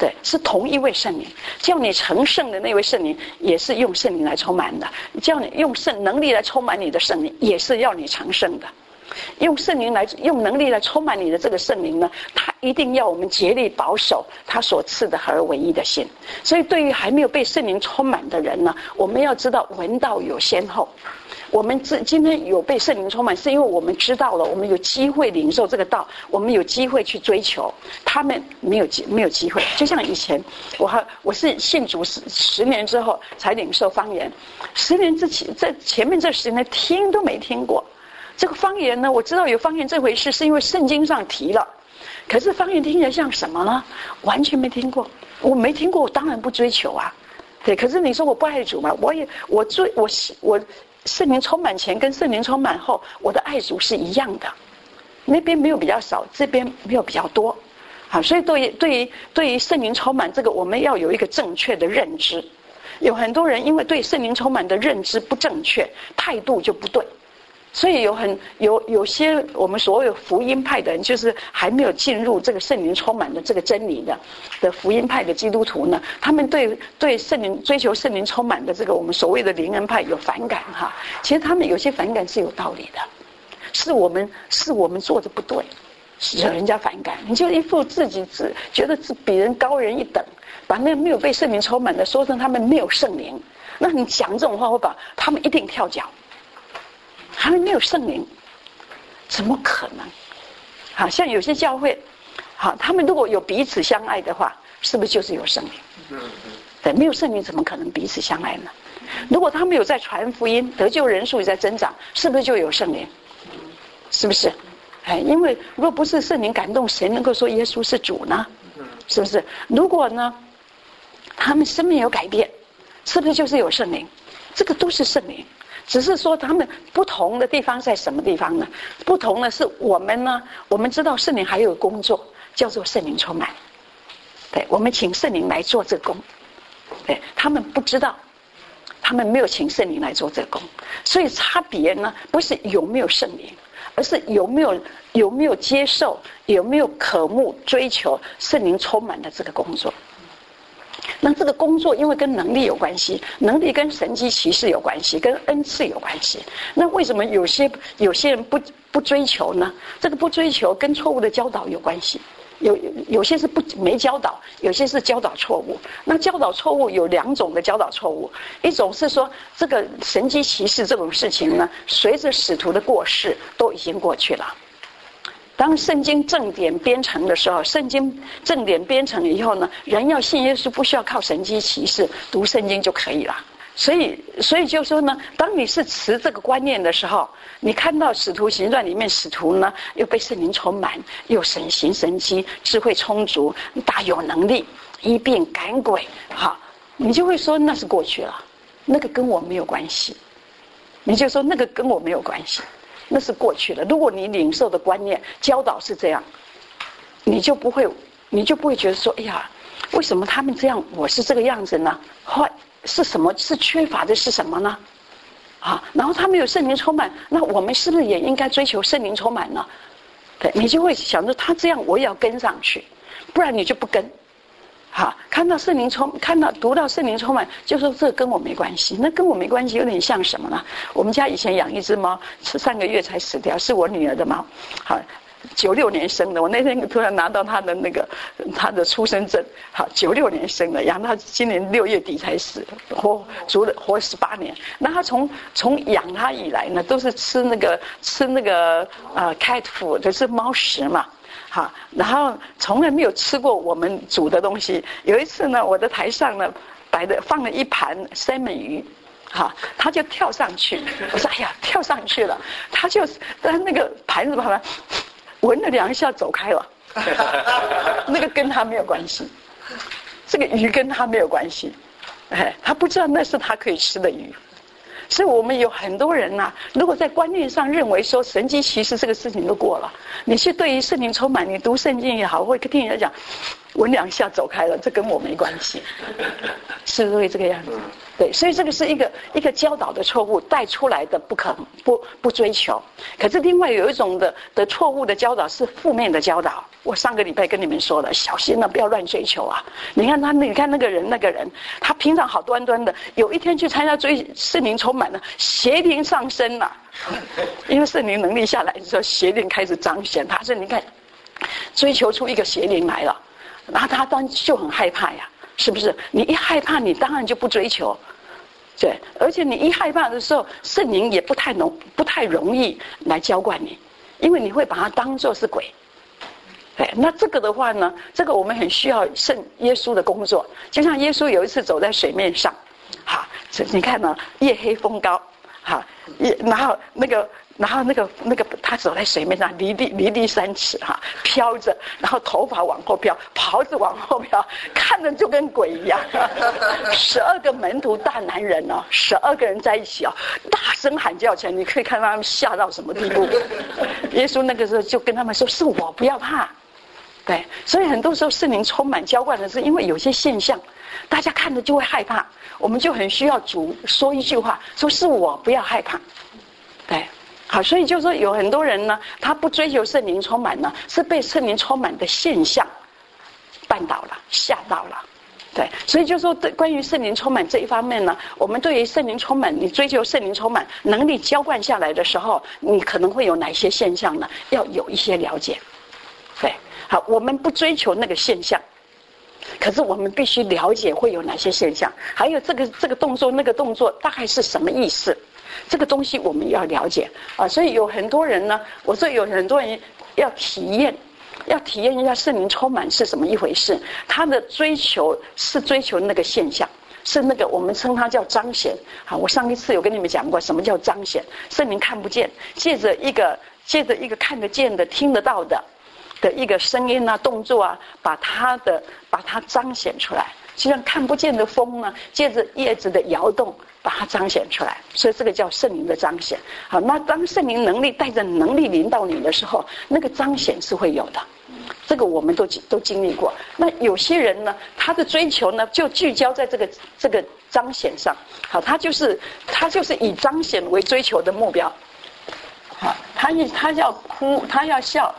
对，是同一位圣灵，叫你成圣的那位圣灵，也是用圣灵来充满的；叫你用圣能力来充满你的圣灵，也是要你成圣的。用圣灵来用能力来充满你的这个圣灵呢，他一定要我们竭力保守他所赐的合而为一的心。所以对于还没有被圣灵充满的人呢，我们要知道闻道有先后。我们今天有被圣灵充满，是因为我们知道了，我们有机会领受这个道，我们有机会去追求。他们没有没有机会。就像以前我还我是信主十十年之后才领受方言，十年之前在前面这十年听都没听过。这个方言呢，我知道有方言这回事，是因为圣经上提了。可是方言听起来像什么呢？完全没听过。我没听过，我当然不追求啊。对，可是你说我不爱主嘛？我也我追我我圣灵充满前跟圣灵充满后，我的爱主是一样的。那边没有比较少，这边没有比较多。好，所以对于对于对于圣灵充满这个，我们要有一个正确的认知。有很多人因为对圣灵充满的认知不正确，态度就不对。所以有很有有些我们所有福音派的人，就是还没有进入这个圣灵充满的这个真理的的福音派的基督徒呢，他们对对圣灵追求圣灵充满的这个我们所谓的灵恩派有反感哈。其实他们有些反感是有道理的，是我们是我们做的不对，使人家反感。你就一副自己自觉得自比人高人一等，把那没有被圣灵充满的说成他们没有圣灵，那你讲这种话会把他们一定跳脚。他们没有圣灵，怎么可能？好像有些教会，好，他们如果有彼此相爱的话，是不是就是有圣灵？对，没有圣灵怎么可能彼此相爱呢？如果他们有在传福音，得救人数也在增长，是不是就有圣灵？是不是？哎，因为如果不是圣灵感动，谁能够说耶稣是主呢？是不是？如果呢，他们生命有改变，是不是就是有圣灵？这个都是圣灵。只是说他们不同的地方在什么地方呢？不同的是我们呢，我们知道圣灵还有工作叫做圣灵充满，对，我们请圣灵来做这工，对，他们不知道，他们没有请圣灵来做这工，所以差别呢不是有没有圣灵，而是有没有有没有接受，有没有渴慕追求圣灵充满的这个工作。那这个工作因为跟能力有关系，能力跟神迹奇事有关系，跟恩赐有关系。那为什么有些有些人不不追求呢？这个不追求跟错误的教导有关系。有有些是不没教导，有些是教导错误。那教导错误有两种的教导错误，一种是说这个神迹奇事这种事情呢，随着使徒的过世都已经过去了。当圣经正典编成的时候，圣经正典编成以后呢，人要信耶稣不需要靠神迹奇事，读圣经就可以了。所以所以就说呢，当你是持这个观念的时候，你看到使徒行传里面使徒呢又被圣灵充满，又神行神迹，智慧充足，大有能力，医病赶鬼，好，你就会说那是过去了，那个跟我没有关系。你就说那个跟我没有关系，那是过去了。如果你领受的观念教导是这样，你就不会你就不会觉得说，哎呀，为什么他们这样，我是这个样子呢？坏是什么？是缺乏的是什么呢？啊，然后他们有圣灵充满，那我们是不是也应该追求圣灵充满呢？对，你就会想着他这样，我也要跟上去，不然你就不跟。好，看到圣灵充，看到读到圣灵充满，就说这跟我没关系。那跟我没关系，有点像什么呢？我们家以前养一只猫，上个月才死掉，是我女儿的猫。好。九六年生的，我那天突然拿到他的那个他的出生证，好，九六年生的，养到今年六月底才死，活足了活十八年。那他从从养他以来呢，都是吃那个吃那个呃 cat food， 就是猫食嘛，好，然后从来没有吃过我们煮的东西。有一次呢，我的台上呢摆的放了一盘三文鱼。好，他就跳上去，我说哎呀，跳上去了，他就在那个盘子旁边闻了两下走开了，那个跟他没有关系，这个鱼跟他没有关系，哎，他不知道那是他可以吃的鱼。所以我们有很多人呐、啊，如果在观念上认为说神迹奇事这个事情都过了，你去对于圣灵充满，你读圣经也好，会听人家讲，闻两下走开了，这跟我没关系，是不是会这个样子？ 对，所以这个是一个一个教导的错误带出来的，不可不不追求。可是另外有一种的的错误的教导是负面的教导。我上个礼拜跟你们说了，小心了，不要乱追求啊！你看他，你看那个人，那个人，他平常好端端的，有一天去参加追圣灵充满了，邪灵上身了，因为圣灵能力下来的时候，邪灵开始彰显。他说：“你看，追求出一个邪灵来了，然后他当然就很害怕呀。”是不是？你一害怕，你当然就不追求，对。而且你一害怕的时候，圣灵也不太容不太容易来浇灌你，因为你会把它当作是鬼。对，那这个的话呢，这个我们很需要圣耶稣的工作。就像耶稣有一次走在水面上，好，你看呢，夜黑风高，好，然后那个。然后那个那个他走在水面上，离地离地三尺哈，飘着，然后头发往后飘，袍子往后飘，看着就跟鬼一样。十二个门徒大男人哦，十二个人在一起哦，大声喊叫起来，你可以看到他们吓到什么地步。耶稣那个时候就跟他们说：“是我，不要怕。”对，所以很多时候圣灵充满浇灌的是因为有些现象，大家看着就会害怕，我们就很需要主说一句话，说是我，不要害怕。对。好，所以就是说有很多人呢，他不追求圣灵充满呢，是被圣灵充满的现象绊倒了、吓到了。对，所以就是说对关于圣灵充满这一方面呢，我们对于圣灵充满，你追求圣灵充满能力浇灌下来的时候，你可能会有哪些现象呢？要有一些了解。对，好，我们不追求那个现象，可是我们必须了解会有哪些现象，还有这个这个动作那个动作大概是什么意思。这个东西我们要了解啊，所以有很多人呢，我说有很多人要体验，要体验一下圣灵充满是什么一回事。他的追求是追求那个现象，是那个我们称它叫彰显。好，我上一次有跟你们讲过什么叫彰显。圣灵看不见，借着一个借着一个看得见的、听得到的的一个声音啊、动作啊，把它的把它彰显出来。就像看不见的风呢，借着叶子的摇动把它彰显出来，所以这个叫圣灵的彰显。好，那当圣灵能力带着能力临到你的时候，那个彰显是会有的，这个我们都都经历过。那有些人呢，他的追求呢就聚焦在这个这个彰显上，好，他就是他就是以彰显为追求的目标。好，他他要哭，他要笑，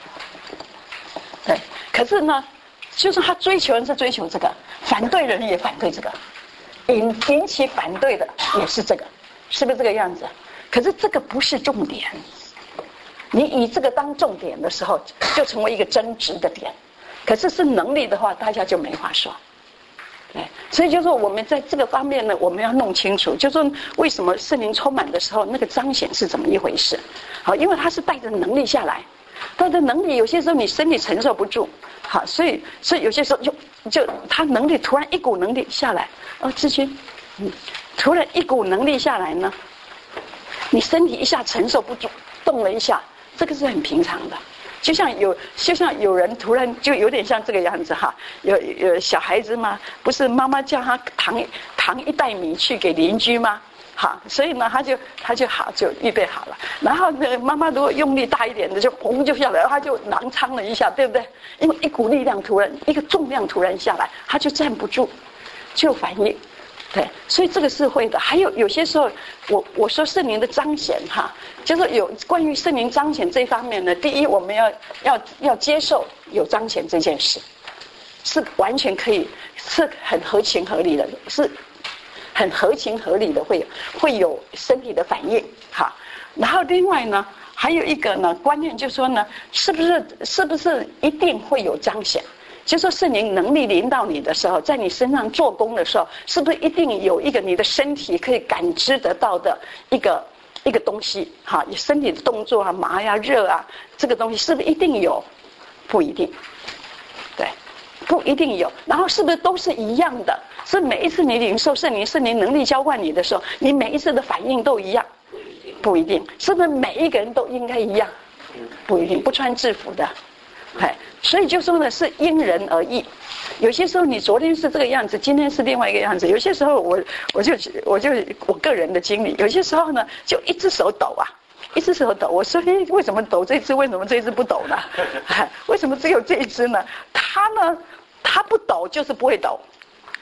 对，可是呢，就是他追求人是追求这个，反对人也反对这个。引引起反对的也是这个，是不是这个样子？可是这个不是重点，你以这个当重点的时候，就成为一个争执的点。可是是能力的话，大家就没话说。对，所以就说我们在这个方面呢，我们要弄清楚，就说为什么圣灵充满的时候，那个彰显是怎么一回事？好，因为它是带着能力下来。他的能力有些时候你身体承受不住，好，所以所以有些时候就就他能力突然一股能力下来，哦，志军，嗯，突然一股能力下来呢，你身体一下承受不住，动了一下，这个是很平常的，就像有就像有人突然就有点像这个样子哈，有有小孩子嘛，不是妈妈叫他扛扛一袋米去给邻居吗？好，所以呢，他就他就好就预备好了。然后呢，妈妈如果用力大一点的，就砰就下来，他就囊仓了一下，对不对？因为一股力量突然，一个重量突然下来，他就站不住，就反应。对，所以这个是会的。还有有些时候，我我说圣灵的彰显哈，就是有关于圣灵彰显这一方面呢，第一，我们要要要接受有彰显这件事，是完全可以，是很合情合理的，是。很合情合理的会有会有身体的反应，好，然后另外呢，还有一个呢观念就是说呢，是不是是不是一定会有彰显？就说圣灵能力临到你的时候，在你身上做工的时候，是不是一定有一个你的身体可以感知得到的一个一个东西？哈，你身体的动作啊，麻呀、热啊，这个东西是不是一定有？不一定，对，不一定有。然后是不是都是一样的？是每一次你领受圣灵圣灵能力浇灌你的时候，你每一次的反应都一样？不一定。是不是每一个人都应该一样？不一定。不穿制服的，哎，所以就说呢，是因人而异。有些时候你昨天是这个样子，今天是另外一个样子。有些时候我我就我就我个人的经历，有些时候呢就一只手抖啊，一只手抖。我说，哎，为什么抖这只？为什么这只不抖呢？为什么只有这一只呢？它呢，它不抖就是不会抖。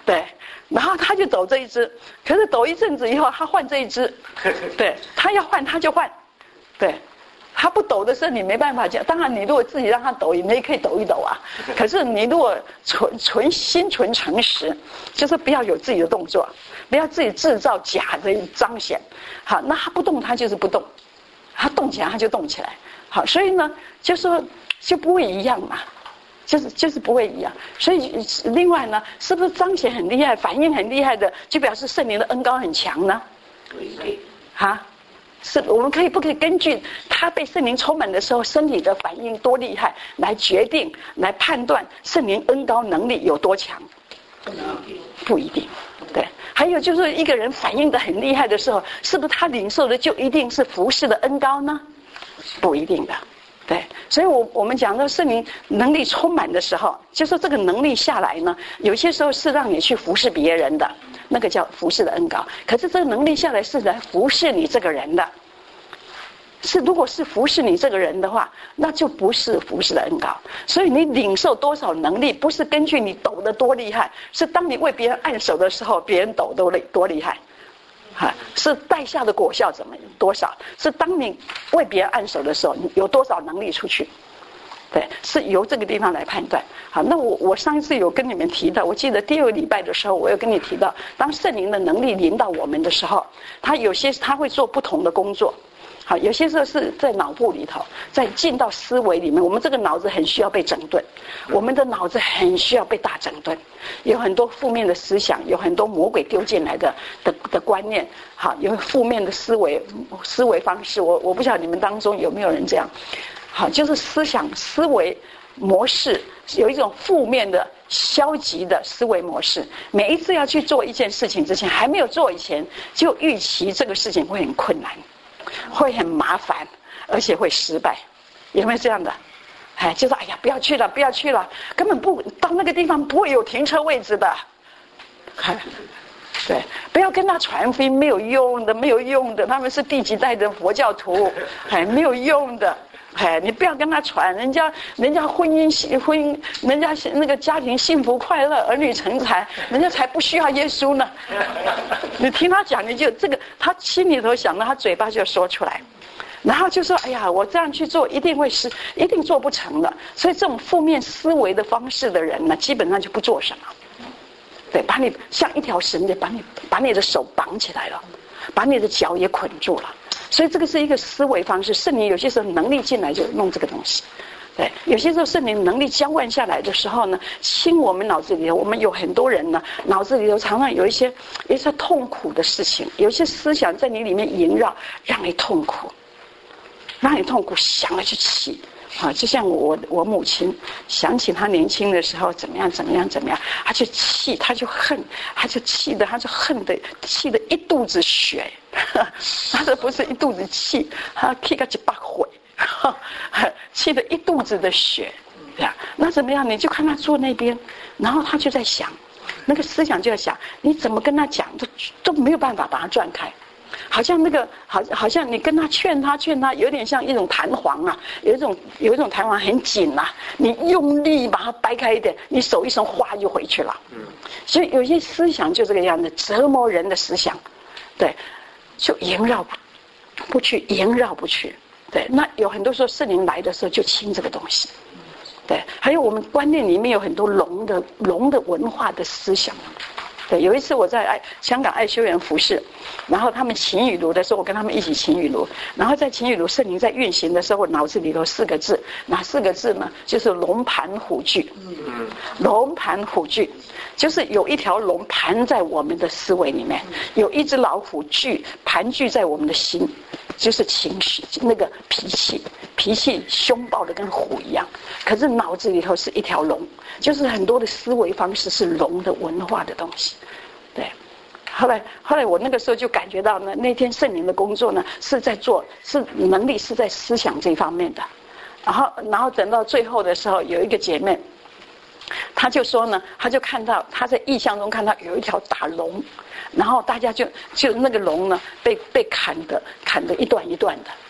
对，然后他就抖这一只，可是抖一阵子以后，他换这一只，对，他要换他就换，对。他不抖的时候，你没办法讲。当然，你如果自己让他抖，你也可以抖一抖啊。可是你如果纯纯心存诚实，就是不要有自己的动作，不要自己制造假的彰显。好，那他不动，他就是不动；他动起来，他就动起来。好，所以呢，就说就不会一样嘛，就是就是不会一样。所以另外呢，是不是彰显很厉害、反应很厉害的，就表示圣灵的恩膏很强呢？ 对， 哈。是我们可以不可以根据他被圣灵充满的时候身体的反应多厉害来决定来判断圣灵恩膏能力有多强？不一定。对，还有就是一个人反应的很厉害的时候，是不是他领受的就一定是服事的恩膏呢？不一定的。对，所以我我们讲到圣灵能力充满的时候，就说这个能力下来呢，有些时候是让你去服侍别人的，那个叫服侍的恩膏。可是这个能力下来是来服侍你这个人的，是如果是服侍你这个人的话，那就不是服侍的恩膏。所以你领受多少能力，不是根据你抖得多厉害，是当你为别人按手的时候，别人抖多厉多厉害。是带下的果效怎么多少？是当你为别人按手的时候，你有多少能力出去？对，是由这个地方来判断。好，那我我上一次有跟你们提到，我记得第二个礼拜的时候，我有跟你提到，当圣灵的能力临到我们的时候，他有些他会做不同的工作。好，有些时候是在脑部里头，在进到思维里面，我们这个脑子很需要被整顿，我们的脑子很需要被大整顿，有很多负面的思想，有很多魔鬼丢进来的的的观念，好，有负面的思维思维方式，我我不晓得你们当中有没有人这样，好，就是思想思维模式有一种负面的消极的思维模式，每一次要去做一件事情之前，还没有做以前，就预期这个事情会很困难，会很麻烦，而且会失败，有没有这样的？哎，就说哎呀，不要去了，不要去了，根本不到那个地方不会有停车位置的。哎，对，不要跟他传福音，没有用的，没有用的，他们是第几代的佛教徒，哎，没有用的。哎，你不要跟他传，人家人家婚姻婚姻，人家那个家庭幸福快乐，儿女成才，人家才不需要耶稣呢。你听他讲，你就这个，他心里头想的，他嘴巴就说出来，然后就说：“哎呀，我这样去做一定会失，一定做不成的。”所以这种负面思维的方式的人呢，基本上就不做什么。对，把你像一条绳子，把你把你的手绑起来了，把你的脚也捆住了。所以这个是一个思维方式，圣灵有些时候能力进来就弄这个东西，对，有些时候圣灵能力浇灌下来的时候呢，清我们脑子里头，我们有很多人呢，脑子里头常常有一些一些痛苦的事情，有一些思想在你里面萦绕，让你痛苦，让你痛苦，想了就气。啊，就像我我母亲想起她年轻的时候怎么样怎么样怎么样，她就气，她就恨，她就气的，她就恨的，气的一肚子血。她这不是一肚子气，她气个一把火，气的一肚子的血。对啊，那怎么样？你就看她坐那边，然后她就在想，那个思想就在想，你怎么跟她讲，都都没有办法把她转开。好像那个好，好像你跟他劝他劝他，有点像一种弹簧啊，有一种有一种弹簧很紧啊，你用力把它掰开一点，你手一伸，哗就回去了。嗯，所以有些思想就这个样子，折磨人的思想，对，就萦绕不去，萦绕不去。对，那有很多时候圣灵来的时候就清这个东西。对，还有我们观念里面有很多龙的龙的文化的思想。对，有一次我在爱香港爱修园服侍，然后他们晴雨炉的时候，我跟他们一起晴雨炉，然后在晴雨炉圣灵在运行的时候，我脑子里头四个字，哪四个字呢？就是龙盘虎踞。嗯，龙盘虎踞，就是有一条龙盘在我们的思维里面，有一只老虎踞盘踞在我们的心，就是情绪那个脾气，脾气凶暴的跟虎一样，可是脑子里头是一条龙，就是很多的思维方式是龙的文化的东西。对，后来后来我那个时候就感觉到呢，那天圣灵的工作呢是在做，是能力是在思想这方面的，然后然后等到最后的时候，有一个姐妹，她就说呢，她就看到她在意象中看到有一条大龙，然后大家就就那个龙呢被被砍的砍的一段一段的，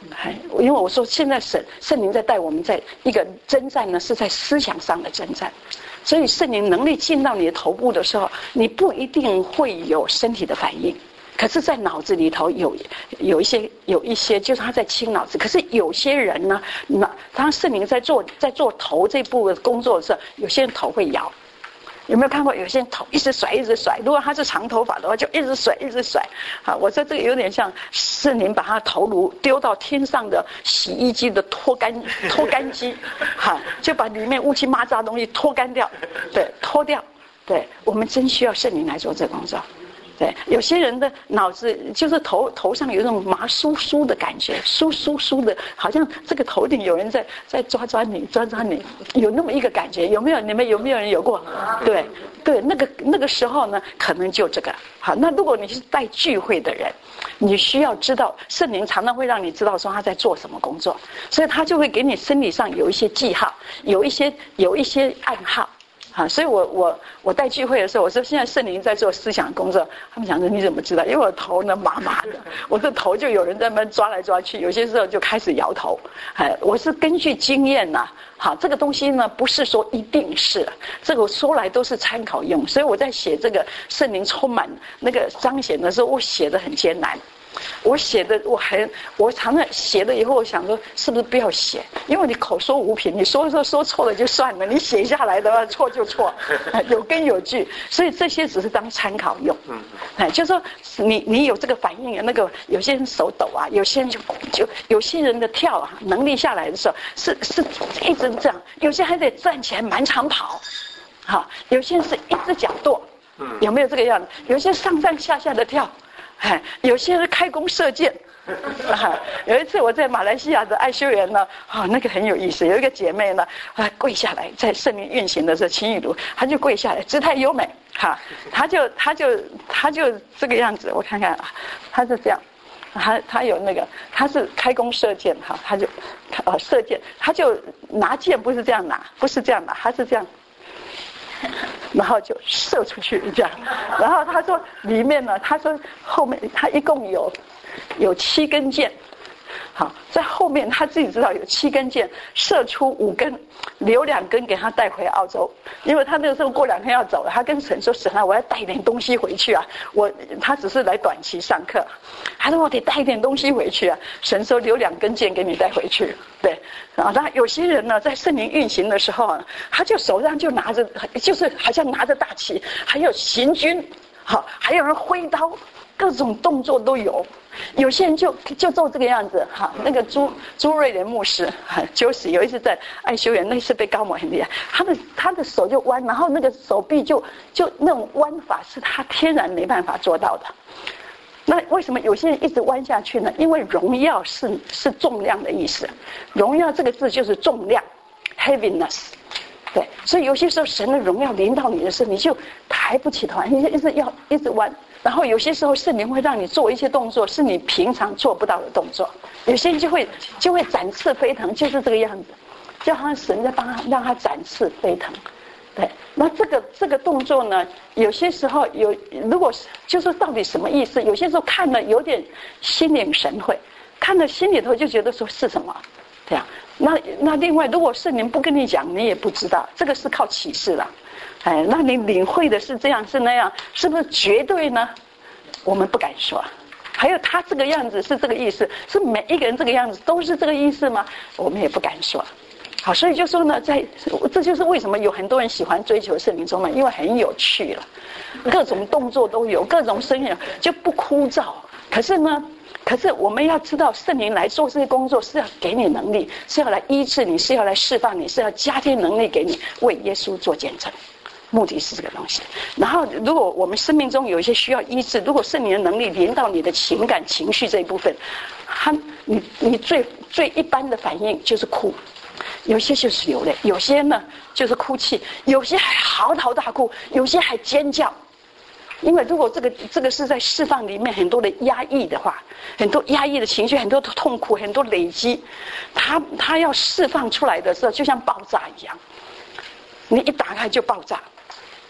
因为我说现在圣圣灵在带我们在一个征战呢，是在思想上的征战，所以圣灵能力进到你的头部的时候，你不一定会有身体的反应，可是在脑子里头有有一些有一些就是他在清脑子，可是有些人呢，那当圣灵在做在做头这部分工作的时候，有些人头会摇。有没有看过有些人头一直甩一直甩？如果他是长头发的话，就一直甩一直甩。好，我说这个有点像圣灵把他头颅丢到天上的洗衣机的脱干脱干机，哈，就把里面乌七八糟的东西脱干掉，对，脱掉。对，我们真需要圣灵来做这工作。对，有些人的脑子就是头头上有一种麻酥酥的感觉，酥酥酥的，好像这个头顶有人在在抓抓你，抓抓你，有那么一个感觉，有没有？你们有没有人有过？对对，那个那个时候呢，可能就这个。好，那如果你是带聚会的人，你需要知道圣灵常常会让你知道说他在做什么工作，所以他就会给你身体上有一些记号，有一些有一些暗号。啊，所以我我我带聚会的时候，我说现在圣灵在做思想工作，他们讲说你怎么知道？因为我头呢麻麻的，我的头就有人在那边抓来抓去，有些时候就开始摇头。哎，我是根据经验呐、啊，好，这个东西呢不是说一定是，这个说来都是参考用，所以我在写这个圣灵充满那个彰显的时候，我写得很艰难。我写的我还我常常写了以后，我想说是不是不要写，因为你口说无凭，你说说说错了就算了，你写下来的话错就错，有根有据，所以这些只是当参考用。哎，就说你你有这个反应，那个有些人手抖啊，有些人就就有些人的跳啊能力下来的时候是是一直这样，有些还得站起来满场跑，好，有些人是一只脚跺，有没有这个样子？有些上上下下的跳。哎，有些人开弓射箭，啊，有一次我在马来西亚的爱修园呢，啊，那个很有意思，有一个姐妹呢，啊，跪下来，在圣灵运行的时候，秦雨茹，她就跪下来，姿态优美，哈，她就她就她就这个样子，我看看啊，她是这样，她她有那个，她是开弓射箭，哈，她就，呃，射箭，她就拿箭不是这样拿，不是这样拿，她是这样。然后就射出去这样，然后他说里面呢，他说后面他一共有有七根箭，好，在后面他自己知道有七根箭，射出五根，留两根给他带回澳洲，因为他那个时候过两天要走了，他跟神说：“神啊，我要带一点东西回去啊！我他只是来短期上课，他说我得带一点东西回去啊。”神说：“留两根箭给你带回去。”对，啊，那有些人呢，在圣灵运行的时候啊，他就手上就拿着，就是好像拿着大旗，还有行军，好，还有人挥刀，各种动作都有。有些人就就做这个样子哈，那个朱朱瑞莲牧师哈，就是有一次在爱修园，那次被高某很厉害，他的他的手就弯，然后那个手臂就就那种弯法是他天然没办法做到的。那为什么有些人一直弯下去呢？因为荣耀是是重量的意思，荣耀这个字就是重量 ，heaviness。对，所以有些时候神的荣耀临到你的时候，你就抬不起头来，你就一直要一直弯。然后有些时候圣灵会让你做一些动作，是你平常做不到的动作。有些人就会就会展翅飞腾，就是这个样子，就好像神在帮他让他展翅飞腾。对，那这个这个动作呢，有些时候有，如果就是到底什么意思？有些时候看了有点心领神会，看了心里头就觉得说是什么，这样。那那另外，如果圣灵不跟你讲，你也不知道，这个是靠启示了。哎，那你领会的是这样是那样，是不是绝对呢？我们不敢说。还有他这个样子是这个意思，是每一个人这个样子都是这个意思吗？我们也不敢说。好，所以就说呢，在这就是为什么有很多人喜欢追求圣灵充满，因为很有趣了，各种动作都有，各种声音就不枯燥。可是呢，可是我们要知道，圣灵来做这些工作是要给你能力，是要来医治你，是要来释放你，是要加添能力给你，为耶稣做见证。目的是这个东西。然后，如果我们生命中有一些需要医治，如果圣灵的能力临到你的情感、情绪这一部分，他你你最最一般的反应就是哭。有些就是流泪，有些呢就是哭泣，有些还嚎啕大哭，有些还尖叫。因为如果这个这个是在释放里面很多的压抑的话，很多压抑的情绪，很多的痛苦，很多累积，他他要释放出来的时候，就像爆炸一样，你一打开就爆炸。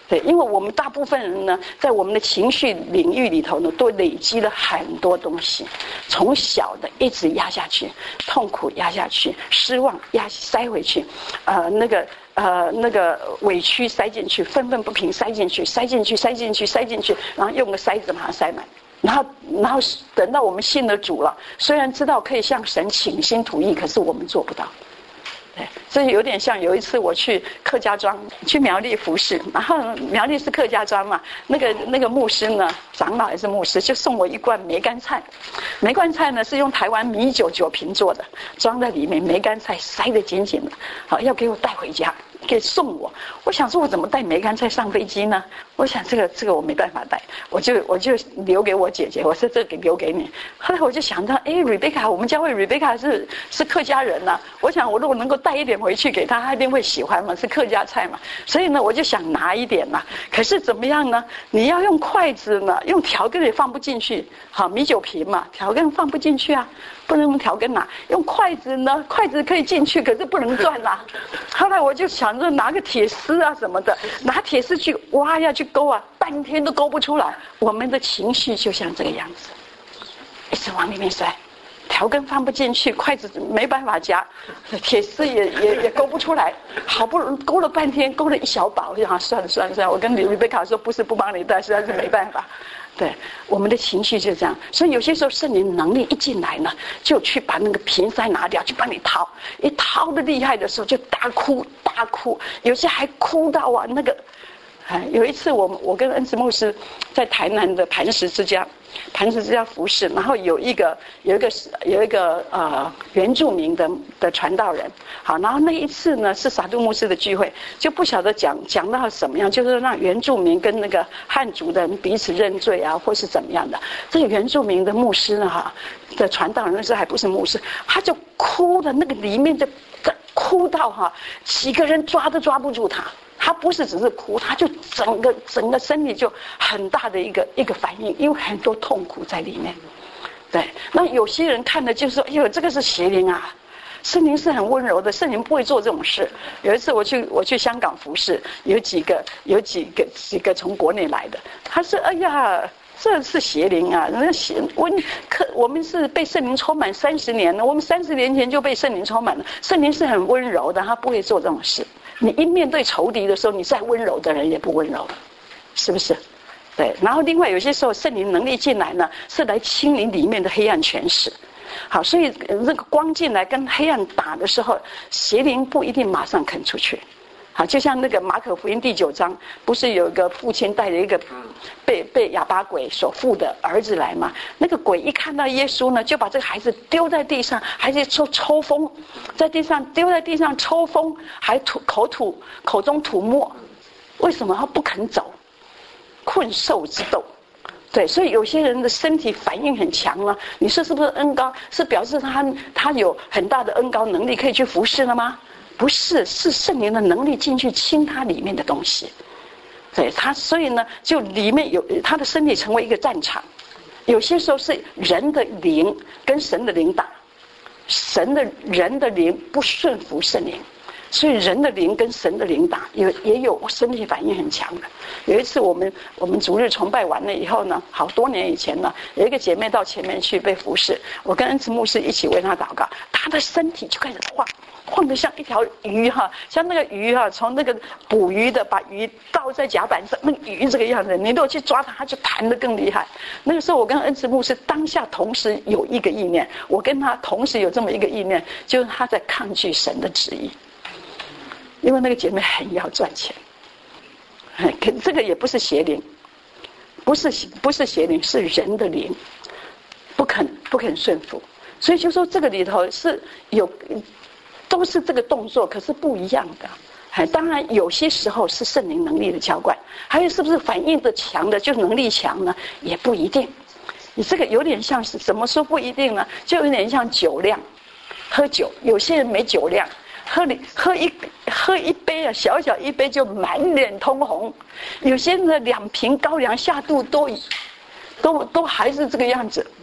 对，因为我们大部分人呢，在我们的情绪领域里头呢，都累积了很多东西，从小的一直压下去，痛苦压下去，失望压塞回去，呃，那个呃那个委屈塞进去，愤愤不平塞进去，塞进去，塞进去，塞进去，然后用个塞子把它塞满。然后，然后等到我们信了主了，虽然知道可以向神倾心吐意，可是我们做不到。对，所以有点像有一次我去客家庄，去苗栗服侍，然后苗栗是客家庄嘛，那个那个牧师呢，长老也是牧师，就送我一罐梅干菜。梅干菜呢是用台湾米酒酒瓶做的，装在里面，梅干菜塞得紧紧的，好要给我带回家。给送我，我想说我怎么带梅干菜上飞机呢？我想这个这个我没办法带，我就我就留给我姐姐，我说这个留给你。后来我就想到，哎，Rebecca，我们教会 Rebecca 是是客家人呐、啊，我想我如果能够带一点回去给她，她一定会喜欢嘛，是客家菜嘛。所以呢，我就想拿一点嘛。可是怎么样呢？你要用筷子呢，用调羹也放不进去，好米酒瓶嘛，调羹放不进去啊。不能用调羹拿，用筷子呢？筷子可以进去，可是不能转啦。后来我就想着拿个铁丝啊什么的，拿铁丝去挖呀去勾啊，半天都勾不出来。我们的情绪就像这个样子，一直往里面塞，调羹放不进去，筷子没办法夹，铁丝也也也勾不出来。好不容易勾了半天，勾了一小把，我就想算了算了算了，我跟吕贝卡说不是不帮你带，实在是没办法。对，我们的情绪就这样，所以有些时候圣灵能力一进来呢，就去把那个瓶塞拿掉，去帮你掏，一掏的厉害的时候就大哭大哭，有些还哭到啊那个，哎，有一次我我跟恩慈牧师在台南的磐石之家，磐石之家服侍，然后有一个有一个有一个呃原住民的的传道人，好，然后那一次呢是撒杜牧师的聚会，就不晓得讲讲到什么样，就是让原住民跟那个汉族的人彼此认罪啊，或是怎么样的。这个原住民的牧师呢哈的传道人，那时候还不是牧师，他就哭的那个里面就哭到哈几个人抓都抓不住他。他不是只是哭，他就整个整个身体就很大的一个一个反应，因为很多痛苦在里面。对，那有些人看的就是说，哎呦，这个是邪灵啊！圣灵是很温柔的，圣灵不会做这种事。有一次我去我去香港服侍，有几个有几个几个从国内来的，他说：“哎呀，这是邪灵啊！那邪温可我们是被圣灵充满三十年了，我们三十年前就被圣灵充满了。圣灵是很温柔的，他不会做这种事。你一面对仇敌的时候，你再温柔的人也不温柔了，是不是？对。然后另外有些时候圣灵能力进来呢，是来清理里面的黑暗权势。好，所以那个光进来跟黑暗打的时候，邪灵不一定马上肯出去。好，就像那个马可福音第九章，不是有一个父亲带着一个被被哑巴鬼所附的儿子来嘛？那个鬼一看到耶稣呢，就把这个孩子丢在地上，孩子抽抽风，在地上丢在地上抽风，还吐口吐口中吐沫。为什么他不肯走？困兽之斗。对，所以有些人的身体反应很强了，你说是不是恩膏？是表示他他有很大的恩膏能力可以去服侍了吗？不是，是圣灵的能力进去清他里面的东西。对他，所以呢，就里面有他的身体成为一个战场。有些时候是人的灵跟神的灵打，神的人的灵不顺服圣灵，所以人的灵跟神的灵打，有也有身体反应很强的。有一次我们我们主日崇拜完了以后呢，好多年以前呢，有一个姐妹到前面去被服侍，我跟恩慈牧师一起为她祷告，她的身体就开始晃。晃得像一条鱼哈，像那个鱼哈，从那个捕鱼的把鱼倒在甲板上，那个鱼这个样子，你如果去抓它，它就弹得更厉害。那个时候我跟恩慈牧师当下同时有一个意念，我跟他同时有这么一个意念，就是他在抗拒神的旨意，因为那个姐妹很要赚钱，可这个也不是邪灵，不是不是邪灵，是人的灵，不肯不肯顺服，所以就说这个里头是有。都是这个动作，可是不一样的。哎，当然有些时候是圣灵能力的浇灌，还有是不是反应的强的就能力强呢？也不一定。你这个有点像是怎么说不一定呢？就有点像酒量，喝酒，有些人没酒量，喝你喝一喝一杯啊，小小一杯就满脸通红；有些人呢两瓶高粱下肚都都都还是这个样子。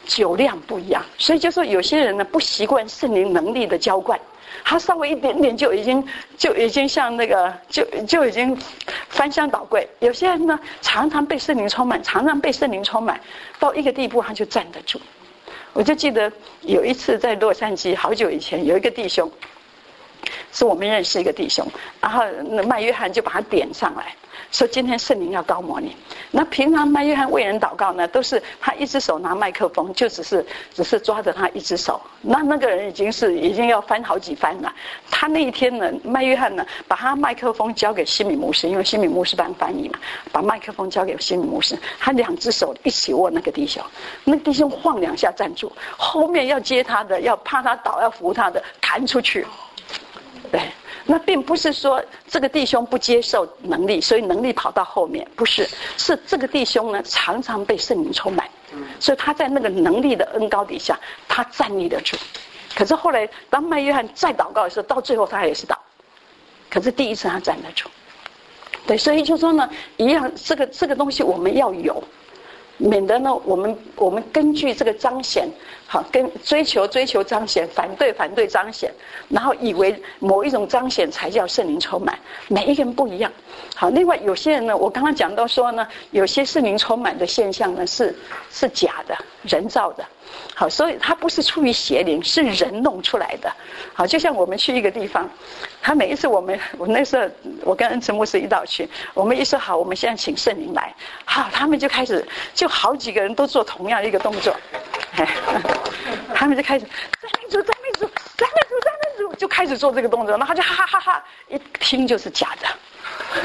酒量不一样，所以就说有些人呢不习惯圣灵能力的浇灌，他稍微一点点就已经就已经像那个就就已经翻箱倒柜。有些人呢常常被圣灵充满，常常被圣灵充满到一个地步，他就站得住。我就记得有一次在洛杉矶，好久以前，有一个弟兄，是我们认识一个弟兄，然后麦约翰就把他点上来，说今天圣灵要膏抹你。那平常麦约翰为人祷告呢，都是他一只手拿麦克风，就只是只是抓着他一只手，那那个人已经是已经要翻好几番了。他那一天呢，麦约翰呢把他麦克风交给西米牧师，因为西米牧师帮翻译嘛，把麦克风交给西米牧师，他两只手一起握那个弟兄，那个弟兄晃两下站住，后面要接他的，要怕他倒要扶他的弹出去。对，那并不是说这个弟兄不接受能力，所以能力跑到后面，不是，是这个弟兄呢常常被圣灵充满，所以他在那个能力的恩膏底下，他站立得住。可是后来当麦约翰再祷告的时候，到最后他也是倒，可是第一次他站得住。对，所以就说呢，一样，这个这个东西我们要有，免得呢我们我们根据这个彰显，好，跟追求追求彰显，反对反对彰显，然后以为某一种彰显才叫圣灵充满，每一个人不一样。好，另外有些人呢，我刚刚讲到说呢，有些圣灵充满的现象呢是是假的，人造的。好，所以它不是出于邪灵，是人弄出来的。好，就像我们去一个地方，他每一次我们我那时候我跟恩慈牧师一道去，我们一说好，我们现在请圣灵来，好，他们就开始就好几个人都做同样一个动作，哎，他们就开始赞美主赞美主赞美主赞美主，就开始做这个动作，然后他就哈哈哈哈，一听就是假的。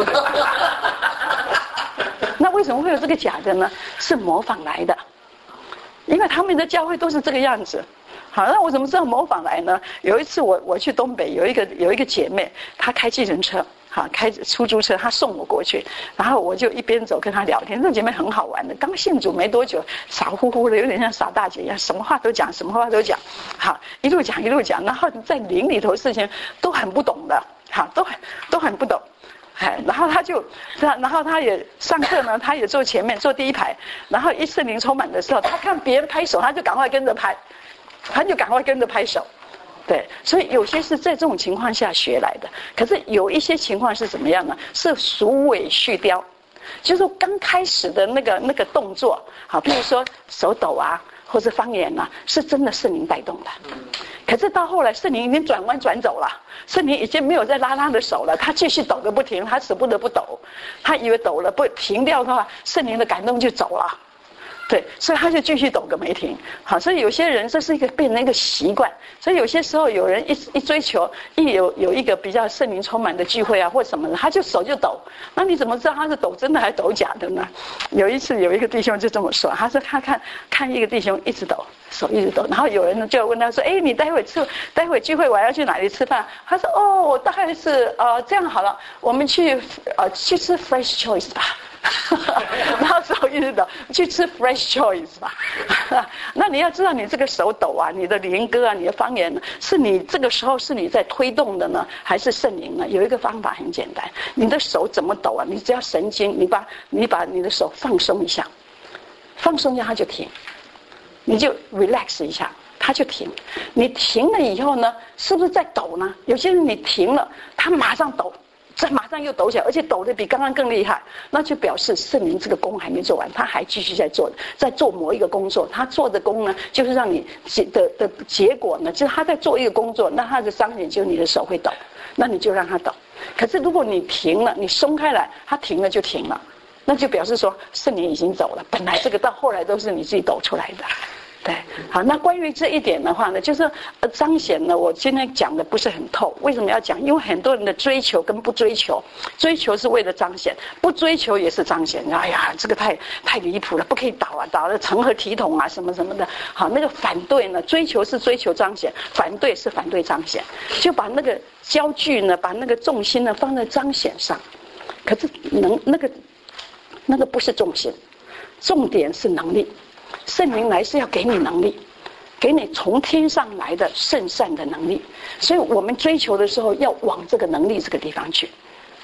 那为什么会有这个假的呢？是模仿来的。因为他们的教会都是这个样子，好，那我怎么知道模仿来呢？有一次我我去东北，有一个有一个姐妹，她开计程车，好，开出租车，她送我过去，然后我就一边走跟她聊天。这姐妹很好玩的，刚信主没多久，傻乎乎的，有点像傻大姐一样，什么话都讲，什么话都讲，好，一路讲一路讲，然后在灵里头事情都很不懂的，好，都很都很不懂。哎，然后他就，然后他也上课呢，他也坐前面，坐第一排。然后一圣灵充满的时候，他看别人拍手，他就赶快跟着拍，他就赶快跟着拍手。对，所以有些是在这种情况下学来的，可是有一些情况是怎么样呢？是鼠尾续貂，就是说刚开始的那个那个动作，好，比如说手抖啊，或者方言啊，是真的圣灵带动的。可是到后来，圣灵已经转弯转走了，圣灵已经没有再拉他的手了，他继续抖个不停，他舍不得不抖，他以为抖了不停掉的话，圣灵的感动就走了。对，所以他就继续抖个没停。好，所以有些人这是一个变成一个习惯，所以有些时候有人一一追求，一有有一个比较圣灵充满的聚会啊或什么的，他就手就抖。那你怎么知道他是抖真的还是抖假的呢？有一次有一个弟兄就这么说，他说他看看一个弟兄一直抖，手一直抖，然后有人就问他说：“哎，你待会吃待会聚会我要去哪里吃饭？”他说：“哦，我大概是呃这样好了，我们去呃去吃 Fresh Choice 吧。”然后手一直抖，去吃 Fresh Choice 吧。那你要知道，你这个手抖啊，你的灵歌啊，你的方言呢，是你这个时候是你在推动的呢，还是圣灵呢？有一个方法很简单，你的手怎么抖啊？你只要神经，你把你把你的手放松一下，放松一下它就停，你就 relax 一下，它就停。你停了以后呢，是不是在抖呢？有些人你停了，他马上抖。这马上又抖起来，而且抖得比刚刚更厉害，那就表示圣灵这个功还没做完，他还继续在做，在做某一个工作。他做的工呢，就是让你的的结果呢，就是他在做一个工作，那他的彰显就是你的手会抖，那你就让他抖。可是如果你停了，你松开来，他停了就停了，那就表示说圣灵已经走了。本来这个到后来都是你自己抖出来的。对，好，那关于这一点的话呢，就是呃彰显呢，我今天讲的不是很透。为什么要讲？因为很多人的追求跟不追求，追求是为了彰显，不追求也是彰显。哎呀，这个太太离谱了，不可以倒啊，倒了成何体统啊，什么什么的。好，那个反对呢，追求是追求彰显，反对是反对彰显，就把那个焦距呢，把那个重心呢放在彰显上。可是能那个那个不是重心，重点是能力。圣灵来是要给你能力，给你从天上来的圣善的能力，所以我们追求的时候要往这个能力这个地方去。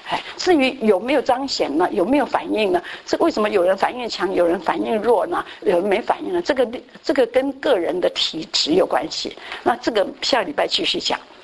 哎，至于有没有彰显呢？有没有反应呢？这为什么有人反应强，有人反应弱呢？有人没反应呢？这个这个跟个人的体质有关系。那这个下礼拜继续讲。